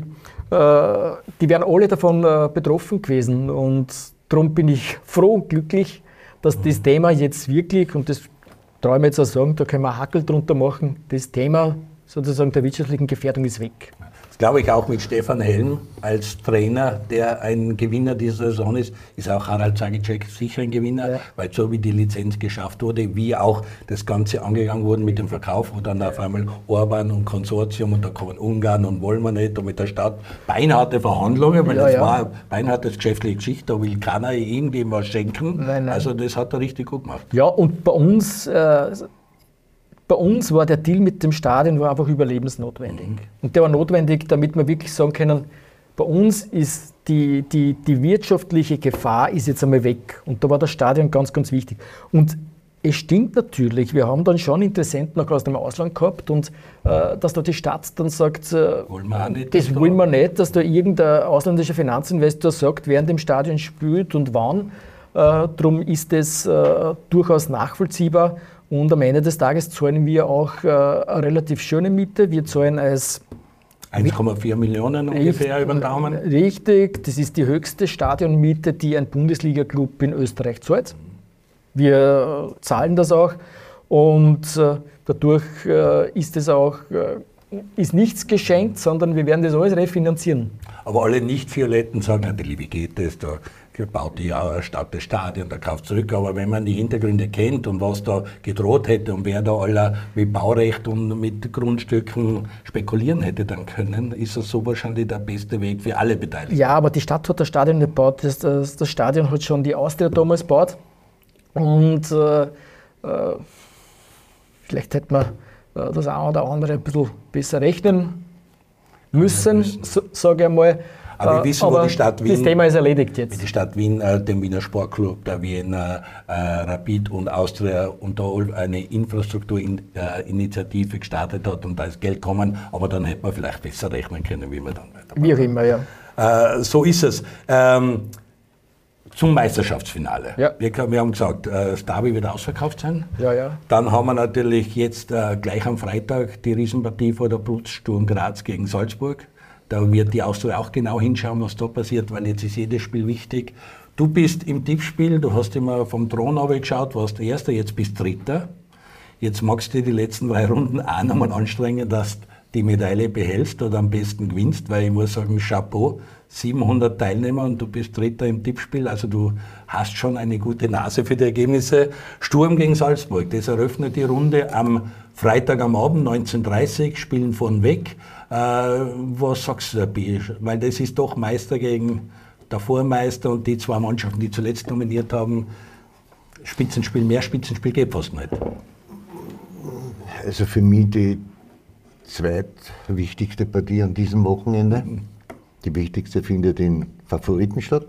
die wären alle davon betroffen gewesen und darum bin ich froh und glücklich, dass das Thema jetzt wirklich, und das traue ich mir jetzt auch sagen, da können wir einen Hackel drunter machen, das Thema sozusagen der wirtschaftlichen Gefährdung ist weg. Das glaube ich auch mit Stefan Helm als Trainer, der ein Gewinner dieser Saison ist, ist auch Harald Zagicek sicher ein Gewinner, ja. Weil so wie die Lizenz geschafft wurde, wie auch das Ganze angegangen wurde mit dem Verkauf, wo dann auf einmal Orban und Konsortium und da kommen Ungarn und wollen wir nicht und mit der Stadt beinharte Verhandlungen, weil ja, das ja. war eine beinharte geschäftliche Geschichte, da will keiner ihm was schenken. Nein, nein. Also das hat er richtig gut gemacht. Ja, und bei uns äh, Bei uns war der Deal mit dem Stadion war einfach überlebensnotwendig. Mhm. Und der war notwendig, damit wir wirklich sagen können, bei uns ist die, die, die wirtschaftliche Gefahr ist jetzt einmal weg. Und da war das Stadion ganz, ganz wichtig. Und es stimmt natürlich, wir haben dann schon Interessenten auch aus dem Ausland gehabt und äh, dass da die Stadt dann sagt, äh, wollen wir nicht, das wollen wir nicht, dass da irgendein ausländischer Finanzinvestor sagt, während dem Stadion spielt und wann. Äh, darum ist das äh, durchaus nachvollziehbar. Und am Ende des Tages zahlen wir auch äh, eine relativ schöne Miete. Wir zahlen als eins Komma vier Millionen ungefähr über den Daumen. Richtig, das ist die höchste Stadionmiete, die ein Bundesliga-Club in Österreich zahlt. Wir äh, zahlen das auch und äh, dadurch äh, ist es auch äh, ist nichts geschenkt, sondern wir werden das alles refinanzieren. Aber alle Nicht-Violetten sagen, na, die Liebe geht es, da baut die ja ein starkes Stadion, da kauft zurück. Aber wenn man die Hintergründe kennt und was da gedroht hätte und wer da aller mit Baurecht und mit Grundstücken spekulieren hätte dann können, ist das so wahrscheinlich der beste Weg für alle Beteiligten. Ja, aber die Stadt hat das Stadion nicht gebaut. Das, das, das Stadion hat schon die Austria damals gebaut. Und äh, äh, vielleicht hätte man äh, das eine oder andere ein bisschen besser rechnen müssen, müssen. So, sage ich einmal. Aber wir wissen, aber wo die Stadt Wien, das Thema ist erledigt jetzt. Die Stadt Wien, äh, den Wiener Sportclub, der Wiener äh, Rapid und Austria und da eine Infrastrukturinitiative gestartet hat und da ist Geld gekommen, aber dann hätte man vielleicht besser rechnen können, wie man dann weitermacht. Wie auch immer, ja. Äh, so ist es. Ähm, zum Meisterschaftsfinale. Ja. Wir, wir haben gesagt, äh, das Derby wird ausverkauft sein. Ja, ja. Dann haben wir natürlich jetzt äh, gleich am Freitag die Riesenpartie vor der Brust, Sturm Graz gegen Salzburg. Da wird die Austria auch genau hinschauen, was da passiert, weil jetzt ist jedes Spiel wichtig. Du bist im Tippspiel, du hast immer vom Thron geschaut, warst Erster, jetzt bist Dritter. Jetzt magst du die letzten drei Runden auch nochmal anstrengen, dass du die Medaille behältst oder am besten gewinnst, weil ich muss sagen, Chapeau, siebenhundert Teilnehmer und du bist Dritter im Tippspiel, also du hast schon eine gute Nase für die Ergebnisse. Sturm gegen Salzburg, das eröffnet die Runde am Freitag am Abend, neunzehn Uhr dreißig, spielen von weg. Äh, was sagst du da, B? Weil das ist doch Meister gegen der Vormeister und die zwei Mannschaften, die zuletzt nominiert haben. Spitzenspiel, mehr Spitzenspiel geht fast nicht. Also für mich die zweitwichtigste Partie an diesem Wochenende. Die wichtigste findet in Favoriten statt.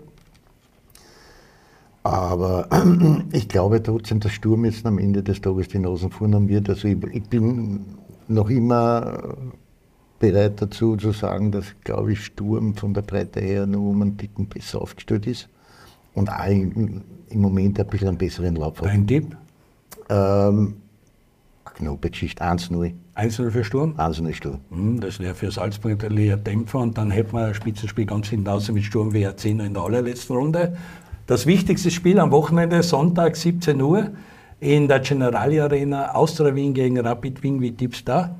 Aber ich glaube trotzdem, dass Sturm jetzt am Ende des Tages die Nasen vorn haben wird. Also ich, ich bin noch immer bereit dazu zu sagen, dass, glaube ich, Sturm von der Breite her nur um einen Ticken besser aufgestellt ist und auch im, im Moment ein bisschen einen besseren Lauf hat. Dein Tipp? Ähm, Knobelschicht eins null. eins null für Sturm? eins null Sturm. Hm, das wäre für Salzburg natürlich ein Dämpfer und dann hätten wir ein Spitzenspiel ganz hinten raus mit Sturm W R zehn in der allerletzten Runde. Das wichtigste Spiel am Wochenende, Sonntag siebzehn Uhr in der Generali Arena, Austria Wien gegen Rapid Wien. Wie tippst du da?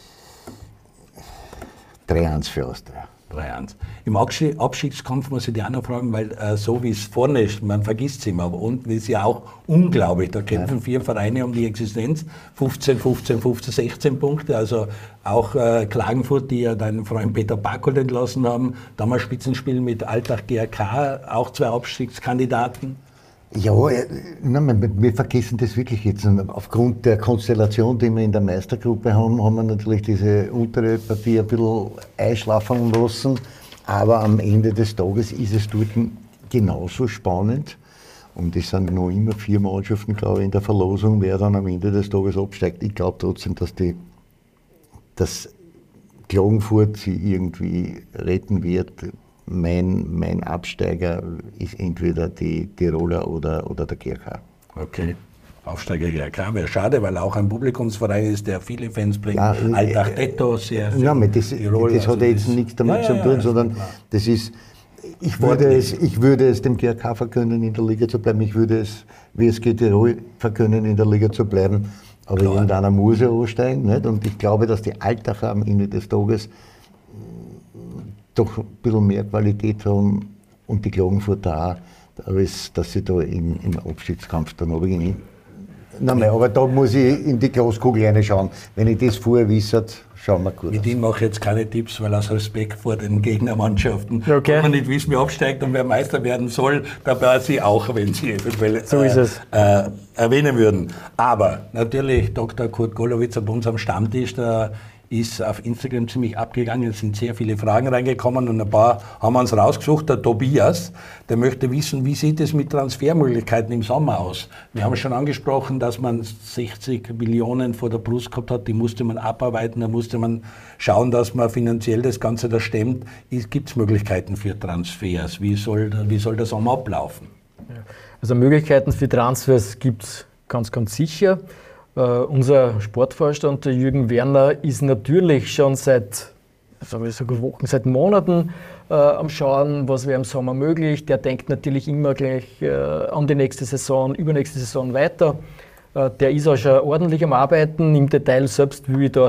drei eins für Austria. drei eins. Im Abstiegskampf muss ich dich auch noch fragen, weil äh, so wie es vorne ist, man vergisst es immer, aber unten ist ja auch unglaublich. Da kämpfen ja. vier Vereine um die Existenz, fünfzehn, fünfzehn, fünfzehn, sechzehn Punkte. Also auch äh, Klagenfurt, die ja deinen Freund Peter Backholt entlassen haben, damals Spitzenspiel mit Altach G R K, auch zwei Abstiegskandidaten. Ja, nein, wir vergessen das wirklich jetzt. Aufgrund der Konstellation, die wir in der Meistergruppe haben, haben wir natürlich diese untere Partie ein bisschen einschlafen lassen. Aber am Ende des Tages ist es dort genauso spannend. Und es sind noch immer vier Mannschaften, glaube ich, in der Verlosung, wer dann am Ende des Tages absteigt. Ich glaube trotzdem, dass, die, dass Klagenfurt sie irgendwie retten wird. Mein, mein Absteiger ist entweder die Tiroler oder, oder der G R K. Okay, Aufsteiger G R K wäre schade, weil auch ein Publikumsverein ist, der viele Fans bringt. Ja, Altach Detto, sehr viel. Ja, das, Tirol, das hat also jetzt das nichts damit ja, zu tun, ja, sondern das ist, ich würde, es, ich würde es dem G R K verkönnen, in der Liga zu bleiben. Ich würde es W S G Tirol verkönnen, in der Liga zu bleiben. Aber Klar. irgendeiner muss ja ansteigen. Nicht? Und ich glaube, dass die Altacher am Ende des Tages doch ein bisschen mehr Qualität haben und die Klagenfurter auch, als dass sie da im, im Abstiegskampf dann runtergehen. Nein, nein, aber da muss ich in die Glaskugel reinschauen. Wenn ich das vorher wisse, schauen wir gut. Mit ihm mache ich jetzt keine Tipps, weil aus Respekt vor den Gegnermannschaften, okay. wenn man nicht wissen, wer absteigt und wer Meister werden soll, da wäre sie auch, wenn sie eventuell so ist es. Äh, äh, erwähnen würden. Aber natürlich, Doktor Kurt Golowitz bei uns am Stammtisch, der ist auf Instagram ziemlich abgegangen, es sind sehr viele Fragen reingekommen und ein paar haben wir uns rausgesucht. Der Tobias, der möchte wissen, wie sieht es mit Transfermöglichkeiten im Sommer aus? Wir haben schon angesprochen, dass man sechzig Millionen vor der Brust gehabt hat, die musste man abarbeiten, da musste man schauen, dass man finanziell das Ganze da stemmt. Gibt es Möglichkeiten für Transfers? Wie soll, wie soll der Sommer ablaufen? Also Möglichkeiten für Transfers gibt es ganz, ganz sicher. Uh, unser Sportvorstand, der Jürgen Werner, ist natürlich schon seit sagen wir sogar Wochen, seit Monaten uh, am Schauen, was wäre im Sommer möglich. Der denkt natürlich immer gleich uh, an die nächste Saison, übernächste Saison weiter. Uh, der ist auch schon ordentlich am Arbeiten. Im Detail selbst will ich da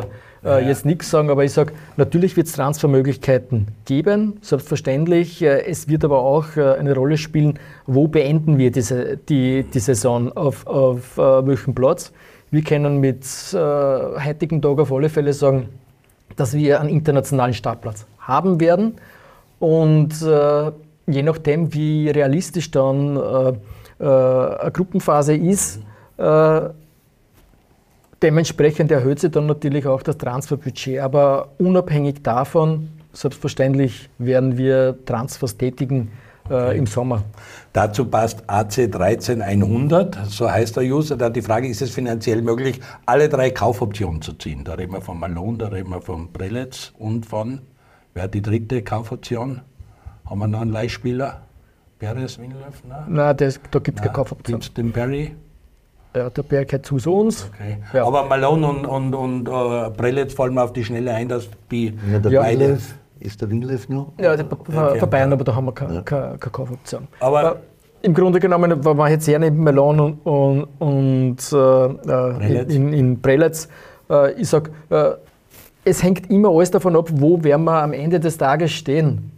äh, ja. jetzt nichts sagen, aber ich sage, natürlich wird es Transfermöglichkeiten geben, selbstverständlich. Äh, es wird aber auch äh, eine Rolle spielen, wo beenden wir diese, die, die Saison, auf, auf äh, welchem Platz. Wir können mit äh, heutigen Tag auf alle Fälle sagen, dass wir einen internationalen Startplatz haben werden und äh, je nachdem, wie realistisch dann äh, äh, eine Gruppenphase ist, äh, dementsprechend erhöht sich dann natürlich auch das Transferbudget. Aber unabhängig davon, selbstverständlich werden wir Transfers tätigen äh, okay. im Sommer. Dazu passt A C dreizehn hundert, so heißt der User. Da die Frage, ist es finanziell möglich, alle drei Kaufoptionen zu ziehen? Da reden wir von Malone, da reden wir von Prelec und von, wer hat die dritte Kaufoption? Haben wir noch einen Leihspieler? Perez, Winlöf? Nein, das, da gibt es keine Kaufoption. Gibt es den Perry? Ja, der Perry gehört zu uns. Okay. Ja. Aber Malone und, und, und uh, Prelec fallen mir auf die Schnelle ein, dass die ja, der ja, Winlöf, ist der Winlöf noch? Ja, der okay. von Bayern, aber da haben wir keine, ja. keine, keine Kaufoption. Aber, aber im Grunde genommen, wenn man jetzt her neben Malone und, und, und äh, Prelec. in, in Prelec, äh, ich sage, äh, es hängt immer alles davon ab, wo werden wir am Ende des Tages stehen.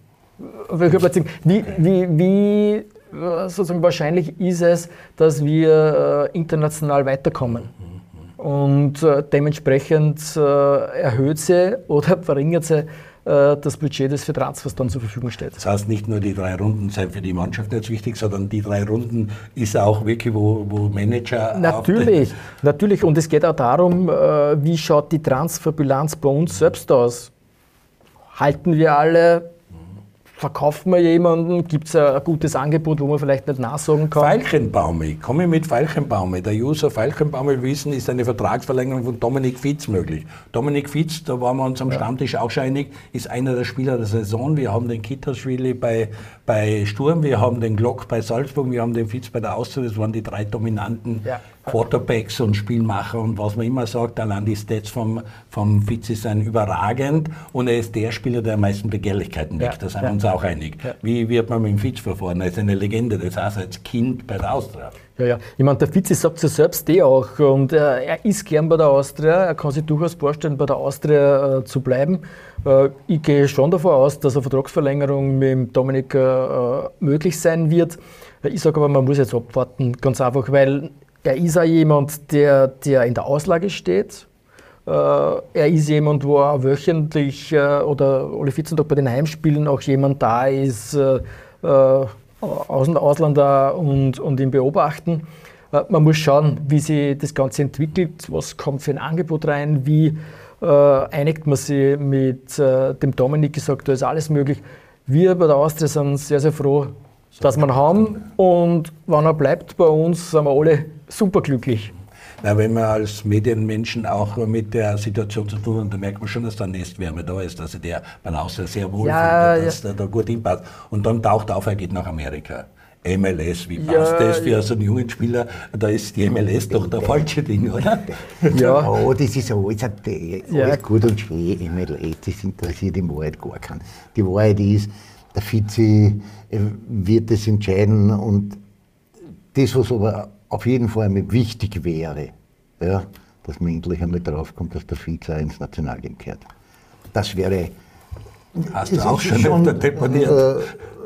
Wie, wie, wie sozusagen wahrscheinlich ist es, dass wir äh, international weiterkommen? Und äh, dementsprechend äh, erhöht sie oder verringert sie äh, das Budget, das für Transfers dann zur Verfügung steht. Das heißt, nicht nur die drei Runden sind für die Mannschaft jetzt wichtig, sondern die drei Runden ist auch wirklich, wo, wo Manager... Natürlich, natürlich. Und es geht auch darum, äh, wie schaut die Transferbilanz bei uns selbst aus? Halten wir alle... Verkaufen wir jemanden? Gibt es ein, ein gutes Angebot, wo man vielleicht nicht nachsagen kann? Veilchenbaume, komme ich mit Veilchenbaume. Der User Veilchenbaume will wissen, ist eine Vertragsverlängerung von Dominik Fitz möglich. Dominik Fitz, da waren wir uns am ja. Stammtisch auch schon einig, ist einer der Spieler der Saison. Wir haben den Kitaschwili bei, bei Sturm, wir haben den Glock bei Salzburg, wir haben den Fitz bei der Austria. Das waren die drei dominanten ja. Quarterbacks und Spielmacher. Und was man immer sagt, allein die Stats vom, vom Fitz sind überragend. Und er ist der Spieler, der am meisten Begehrlichkeiten weckt. Ja. Da sind wir uns auch einig. Ja. Wie wird man mit dem Fitz verfahren? Er ist eine Legende, das heißt als Kind bei der Austria. Ja, ja. Ich meine, der Fitz sagt es ja selbst eh auch. Und äh, er ist gern bei der Austria. Er kann sich durchaus vorstellen, bei der Austria äh, zu bleiben. Äh, ich gehe schon davon aus, dass eine Vertragsverlängerung mit Dominik äh, möglich sein wird. Ich sage aber, man muss jetzt abwarten, ganz einfach, weil er ist auch jemand, der, der in der Auslage steht. Äh, er ist jemand, wo auch wöchentlich äh, oder alle vierzehn Tage bei den Heimspielen auch jemand da ist, äh, äh, Aus- Ausländer und, und ihn beobachten. Äh, man muss schauen, wie sich das Ganze entwickelt, was kommt für ein Angebot rein, wie äh, einigt man sich mit äh, dem Dominik, gesagt, da ist alles möglich. Wir bei der Austria sind sehr, sehr froh, dass wir ihn haben, und wenn er bleibt bei uns, sind wir alle superglücklich. Na, wenn man als Medienmenschen auch mit der Situation zu tun hat, dann merkt man schon, dass da Nestwärme da ist, dass der bei der Austria sehr wohl ja, findet, dass ja. der da gut hinpasst. Und dann taucht auf, er geht nach Amerika. M L S, wie passt ja, das für ja. so einen jungen Spieler? Da ist die M L S doch der falsche Ding, oder? Ja, oh, das ist alles, alles ja. gut und schön. M L S, das interessiert im Wahrheit gar keinen. Die Wahrheit ist, der Vize wird das entscheiden, und das, was aber auf jeden Fall einmal wichtig wäre, ja, dass man endlich einmal drauf kommt, dass der Vize auch ins Nationalteam gehört. Das wäre... Hast du auch schon öfter deponiert? Äh,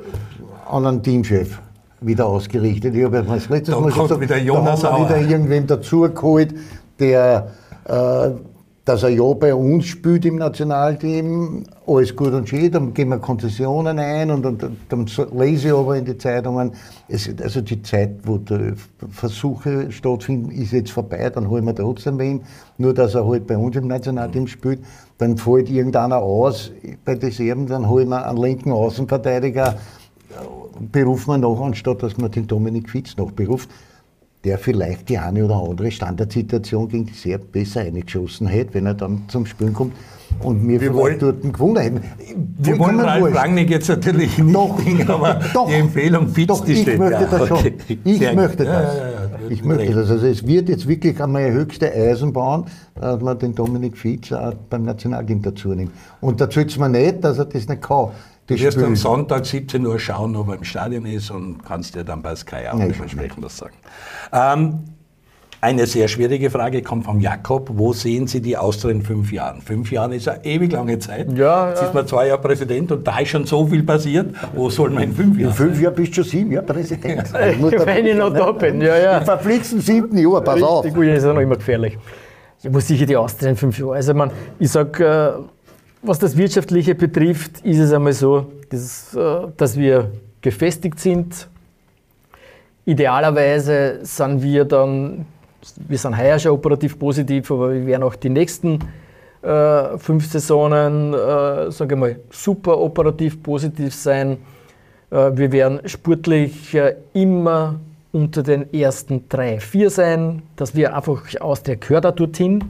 an einen Teamchef wieder ausgerichtet. Ich habe ja das letztes Mal schon gesagt, wieder Jonas da haben wir wieder irgendwen dazugeholt, der, äh, dass er ja bei uns spielt im Nationalteam, alles gut und schön, dann gehen wir Konzessionen ein, und, und dann lese ich aber in die Zeitungen, es, also die Zeit, wo die Versuche stattfinden, ist jetzt vorbei, dann holen wir trotzdem wen, nur dass er halt bei uns im Nationalteam spielt, dann fällt irgendeiner aus bei den Serben, dann holen wir einen linken Außenverteidiger, berufen wir noch, anstatt dass man den Dominik Fitz noch beruft, der vielleicht die eine oder andere Standardsituation gegen die Serben besser eingeschossen hätte, wenn er dann zum Spielen kommt und wir, wir vielleicht dort gewonnen hätten. Wir wollen Ralf Rangnick jetzt natürlich nicht doch, dingen, aber doch, die Empfehlung Fitz, doch, die ich steht. Möchte ja, das schon. Okay. Ich Sehr möchte gut. das. Ja, ja, ja, ich möchte das. Also es wird jetzt wirklich einmal eine höchste Eisenbahn, dass man den Dominik Fitz auch beim Nationalteam dazu nimmt. Und da zählt es mir nicht, dass er das nicht kann. Du wirst am Sonntag siebzehn Uhr schauen, ob er im Stadion ist, und kannst dir dann bei Sky auch ja, entsprechend was sagen. Ähm, Eine sehr schwierige Frage kommt vom Jakob. Wo sehen Sie die Austria in fünf Jahren? Fünf Jahren ist eine ewig lange Zeit. Ja, Jetzt ja. ist man zwei Jahre Präsident und da ist schon so viel passiert. Wo soll man in fünf Jahren In fünf Jahren bist du schon sieben Jahre Präsident. Ich muss da- Wenn ich noch da bin, ja, ja. Im verflixten siebten Jahr, pass auf. Richtig, das ist auch noch immer gefährlich. Ja, wo sicher die Austria in fünf Jahren. Also, man, ich sage, was das Wirtschaftliche betrifft, ist es einmal so, dass, dass wir gefestigt sind. Idealerweise sind wir dann, wir sind heuer schon operativ positiv, aber wir werden auch die nächsten äh, fünf Saisonen, äh, sage ich mal, super operativ positiv sein. Äh, wir werden sportlich äh, immer unter den ersten drei, vier sein, dass wir einfach aus der gehört auch dorthin.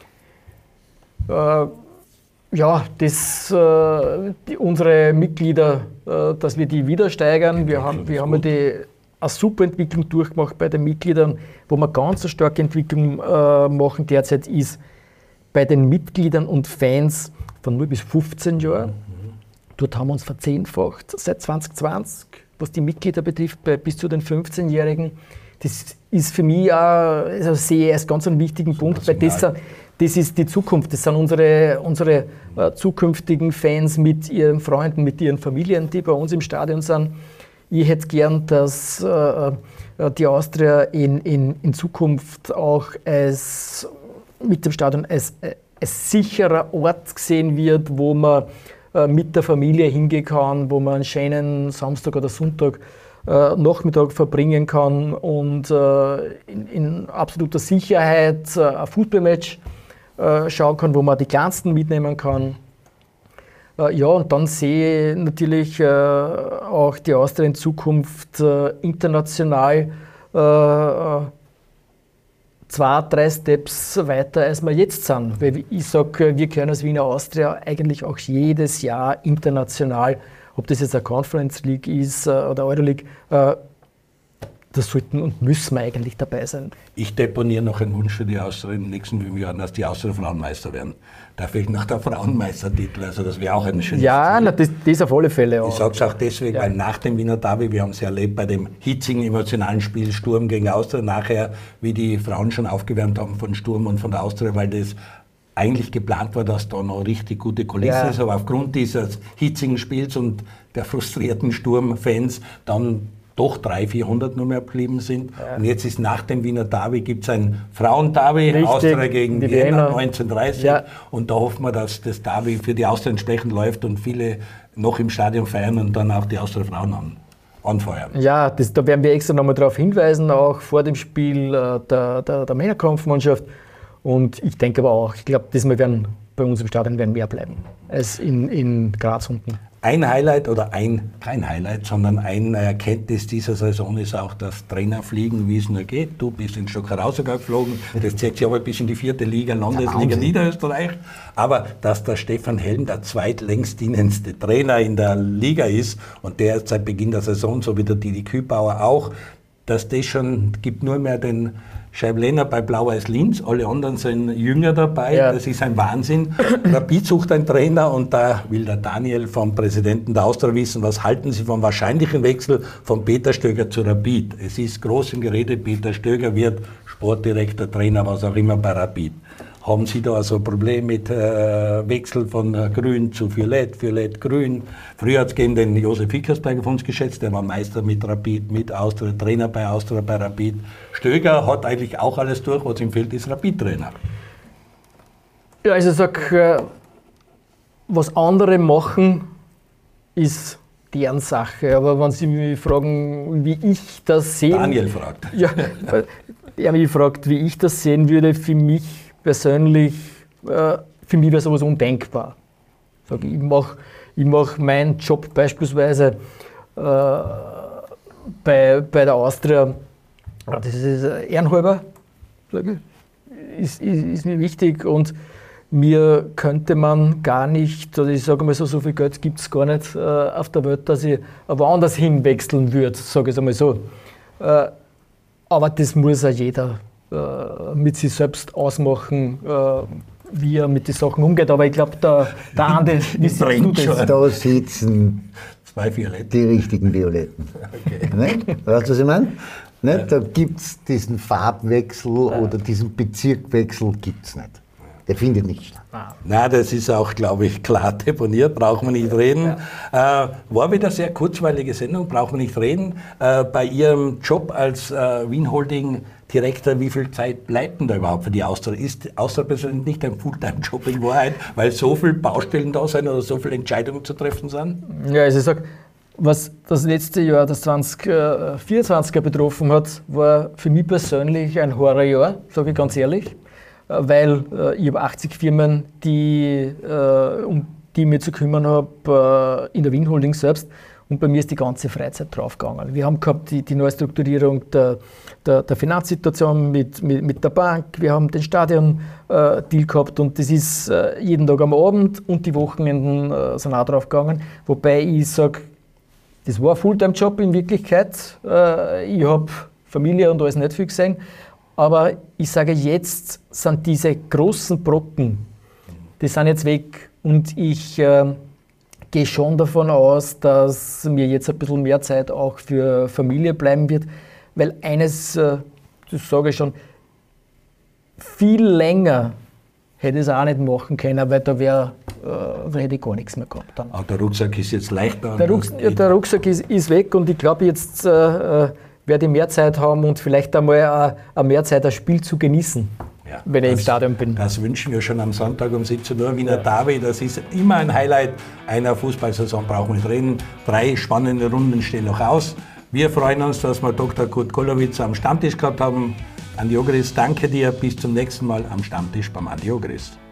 Äh, ja, das, äh, die, unsere Mitglieder, äh, dass wir die wieder steigern. Wir haben, wir haben die eine super Entwicklung durchgemacht bei den Mitgliedern. Wo wir ganz eine starke Entwicklung äh, machen derzeit ist bei den Mitgliedern und Fans von null bis fünfzehn Jahren. Mhm. Dort haben wir uns verzehnfacht seit zwanzig zwanzig, was die Mitglieder betrifft, bei bis zu den fünfzehnjährigen. Das ist für mich auch, also sehe ich als ganz einen wichtigen Punkt, weil das, das ist die Zukunft. Das sind unsere, unsere äh, zukünftigen Fans mit ihren Freunden, mit ihren Familien, die bei uns im Stadion sind. Ich hätte gern, dass äh, die Austria in, in, in Zukunft auch als, mit dem Stadion als, als sicherer Ort gesehen wird, wo man äh, mit der Familie hingehen kann, wo man einen schönen Samstag oder Sonntag äh, Nachmittag verbringen kann und äh, in, in absoluter Sicherheit äh, ein Fußballmatch äh, schauen kann, wo man die Kleinsten mitnehmen kann. Ja, und dann sehe ich natürlich äh, auch die Austria in Zukunft äh, international äh, zwei, drei Steps weiter, als wir jetzt sind. Weil ich sage, wir können als Wiener Austria eigentlich auch jedes Jahr international, ob das jetzt eine Conference League ist äh, oder Euroleague, äh, das sollten und müssen wir eigentlich dabei sein. Ich deponiere noch einen Wunsch für die Austria in den nächsten fünf Jahren, dass die Austria Frauenmeister werden. Da fehlt noch der Frauenmeistertitel, also das wäre auch ein schönes Ja, Ziel. na, das, das auf alle Fälle auch. Ich sage es auch deswegen, Ja. weil nach dem Wiener Derby, wir haben es ja erlebt bei dem hitzigen, emotionalen Spiel Sturm gegen Austria, nachher, wie die Frauen schon aufgewärmt haben von Sturm und von der Austria, weil das eigentlich geplant war, dass da noch richtig gute Kulisse Ja. ist, aber aufgrund dieses hitzigen Spiels und der frustrierten Sturmfans dann doch dreihundert, vierhundert nur mehr geblieben sind. Ja. Und jetzt ist nach dem Wiener Derby, gibt es ein Frauen-Derby, Austria gegen die Vienna Wiener. neunzehnhundertdreißig. Ja. Und da hoffen wir, dass das Derby für die Austria entsprechend läuft und viele noch im Stadion feiern und dann auch die Austria-Frauen an, anfeuern. Ja, das, da werden wir extra nochmal darauf hinweisen, auch vor dem Spiel äh, der, der, der Männerkampfmannschaft. Und ich denke aber auch, ich glaube, diesmal werden bei uns im Stadion werden mehr bleiben als in, in Graz unten. Ein Highlight oder ein, kein Highlight, sondern eine Erkenntnis dieser Saison ist auch, dass Trainer fliegen, wie es nur geht. Du bist in Stockerau sogar geflogen, das zieht sich aber bis in die vierte Liga, Landesliga Niederösterreich. Aber dass der Stefan Helm der zweitlängst dienendste Trainer in der Liga ist und der ist seit Beginn der Saison, so wie der Didi Kübauer auch, dass das schon, gibt nur mehr den Scheiblener bei Blau-Weiß Linz, alle anderen sind jünger dabei, Ja. Das ist ein Wahnsinn. Rapid sucht einen Trainer und da will der Daniel vom Präsidenten der Austria wissen, was halten Sie vom wahrscheinlichen Wechsel von Peter Stöger zu Rapid? Es ist groß im Gerede, Peter Stöger wird Sportdirektor, Trainer, was auch immer bei Rapid. Haben Sie da also ein Problem mit äh, Wechsel von äh, Grün zu Violett, Violett, Grün? Früher hat es gegeben den Josef Hickersberger von uns geschätzt, der war Meister mit Rapid, mit Austria, Trainer bei Austria, bei Rapid. Stöger hat eigentlich auch alles durch, was ihm fehlt, ist Rapid-Trainer. Ja, also ich sage, was andere machen, ist deren Sache. Aber wenn Sie mich fragen, wie ich das sehe. Daniel fragt. Ja, er mich fragt, wie ich das sehen würde, für mich persönlich, äh, für mich wäre sowas undenkbar. Sag, ich mache ich mach meinen Job beispielsweise äh, bei, bei der Austria, das ist ehrenhalber, sag ich, ist, ist, ist mir wichtig und mir könnte man gar nicht, oder ich sage mal so, so viel Geld gibt es gar nicht äh, auf der Welt, dass ich woanders hinwechseln würde, sage ich es einmal so. Äh, aber das muss ja jeder äh, mit sich selbst ausmachen, äh, wie er mit den Sachen umgeht. Aber ich glaube, der, der Andi ist schon. Da sitzen Zwei Violetten. die richtigen Violetten. Okay. Ne? Weißt du, was ich meine? Nicht? Ja. Da gibt es diesen Farbwechsel ja. oder diesen Bezirkwechsel gibt's nicht. Der findet nicht statt. Nein, das ist auch, glaube ich, klar deponiert, brauchen wir nicht reden. Ja. Äh, war wieder eine sehr kurzweilige Sendung, brauchen wir nicht reden. Äh, bei Ihrem Job als äh, Wien Holding Direktor, wie viel Zeit bleibt denn da überhaupt für die Austria? Ist Austria-Präsident nicht ein Fulltime-Job in Wahrheit, weil so viele Baustellen da sind oder so viele Entscheidungen zu treffen sind? Ja, also ich sage, was das letzte Jahr, das zwanzig vierundzwanziger betroffen hat, war für mich persönlich ein Horrorjahr, sage ich ganz ehrlich. Weil äh, ich habe achtzig Firmen, die, äh, um die ich mich zu kümmern habe, äh, in der Wien Holding selbst. Und bei mir ist die ganze Freizeit draufgegangen. Wir haben gehabt die, die Neustrukturierung der, der, der Finanzsituation mit, mit, mit der Bank, wir haben den Stadion-Deal äh, gehabt und das ist äh, jeden Tag am Abend und die Wochenenden äh, sind auch draufgegangen. Wobei ich sage, das war ein Fulltime-Job in Wirklichkeit. Äh, ich habe Familie und alles nicht viel gesehen. Aber ich sage, jetzt sind diese großen Brocken, die sind jetzt weg und ich äh, gehe schon davon aus, dass mir jetzt ein bisschen mehr Zeit auch für Familie bleiben wird, weil eines, äh, das sage ich schon, viel länger hätte ich es auch nicht machen können, weil da, wär, äh, da hätte ich gar nichts mehr gehabt. Dann. Auch der Rucksack ist jetzt leichter. Der, Rucks ja, der Rucksack ist, ist weg und ich glaube jetzt äh, werde ich mehr Zeit haben und vielleicht einmal auch mehr Zeit, das Spiel zu genießen, ja, wenn ich das, im Stadion bin. Das wünschen wir schon am Sonntag um siebzehn Uhr. Wiener Derby, das ist immer ein Highlight einer Fußballsaison, brauchen wir nicht reden. Drei spannende Runden stehen noch aus. Wir freuen uns, dass wir Doktor Kurt Kollowitz am Stammtisch gehabt haben. Andi Ogris, danke dir. Bis zum nächsten Mal am Stammtisch beim Andi Ogris.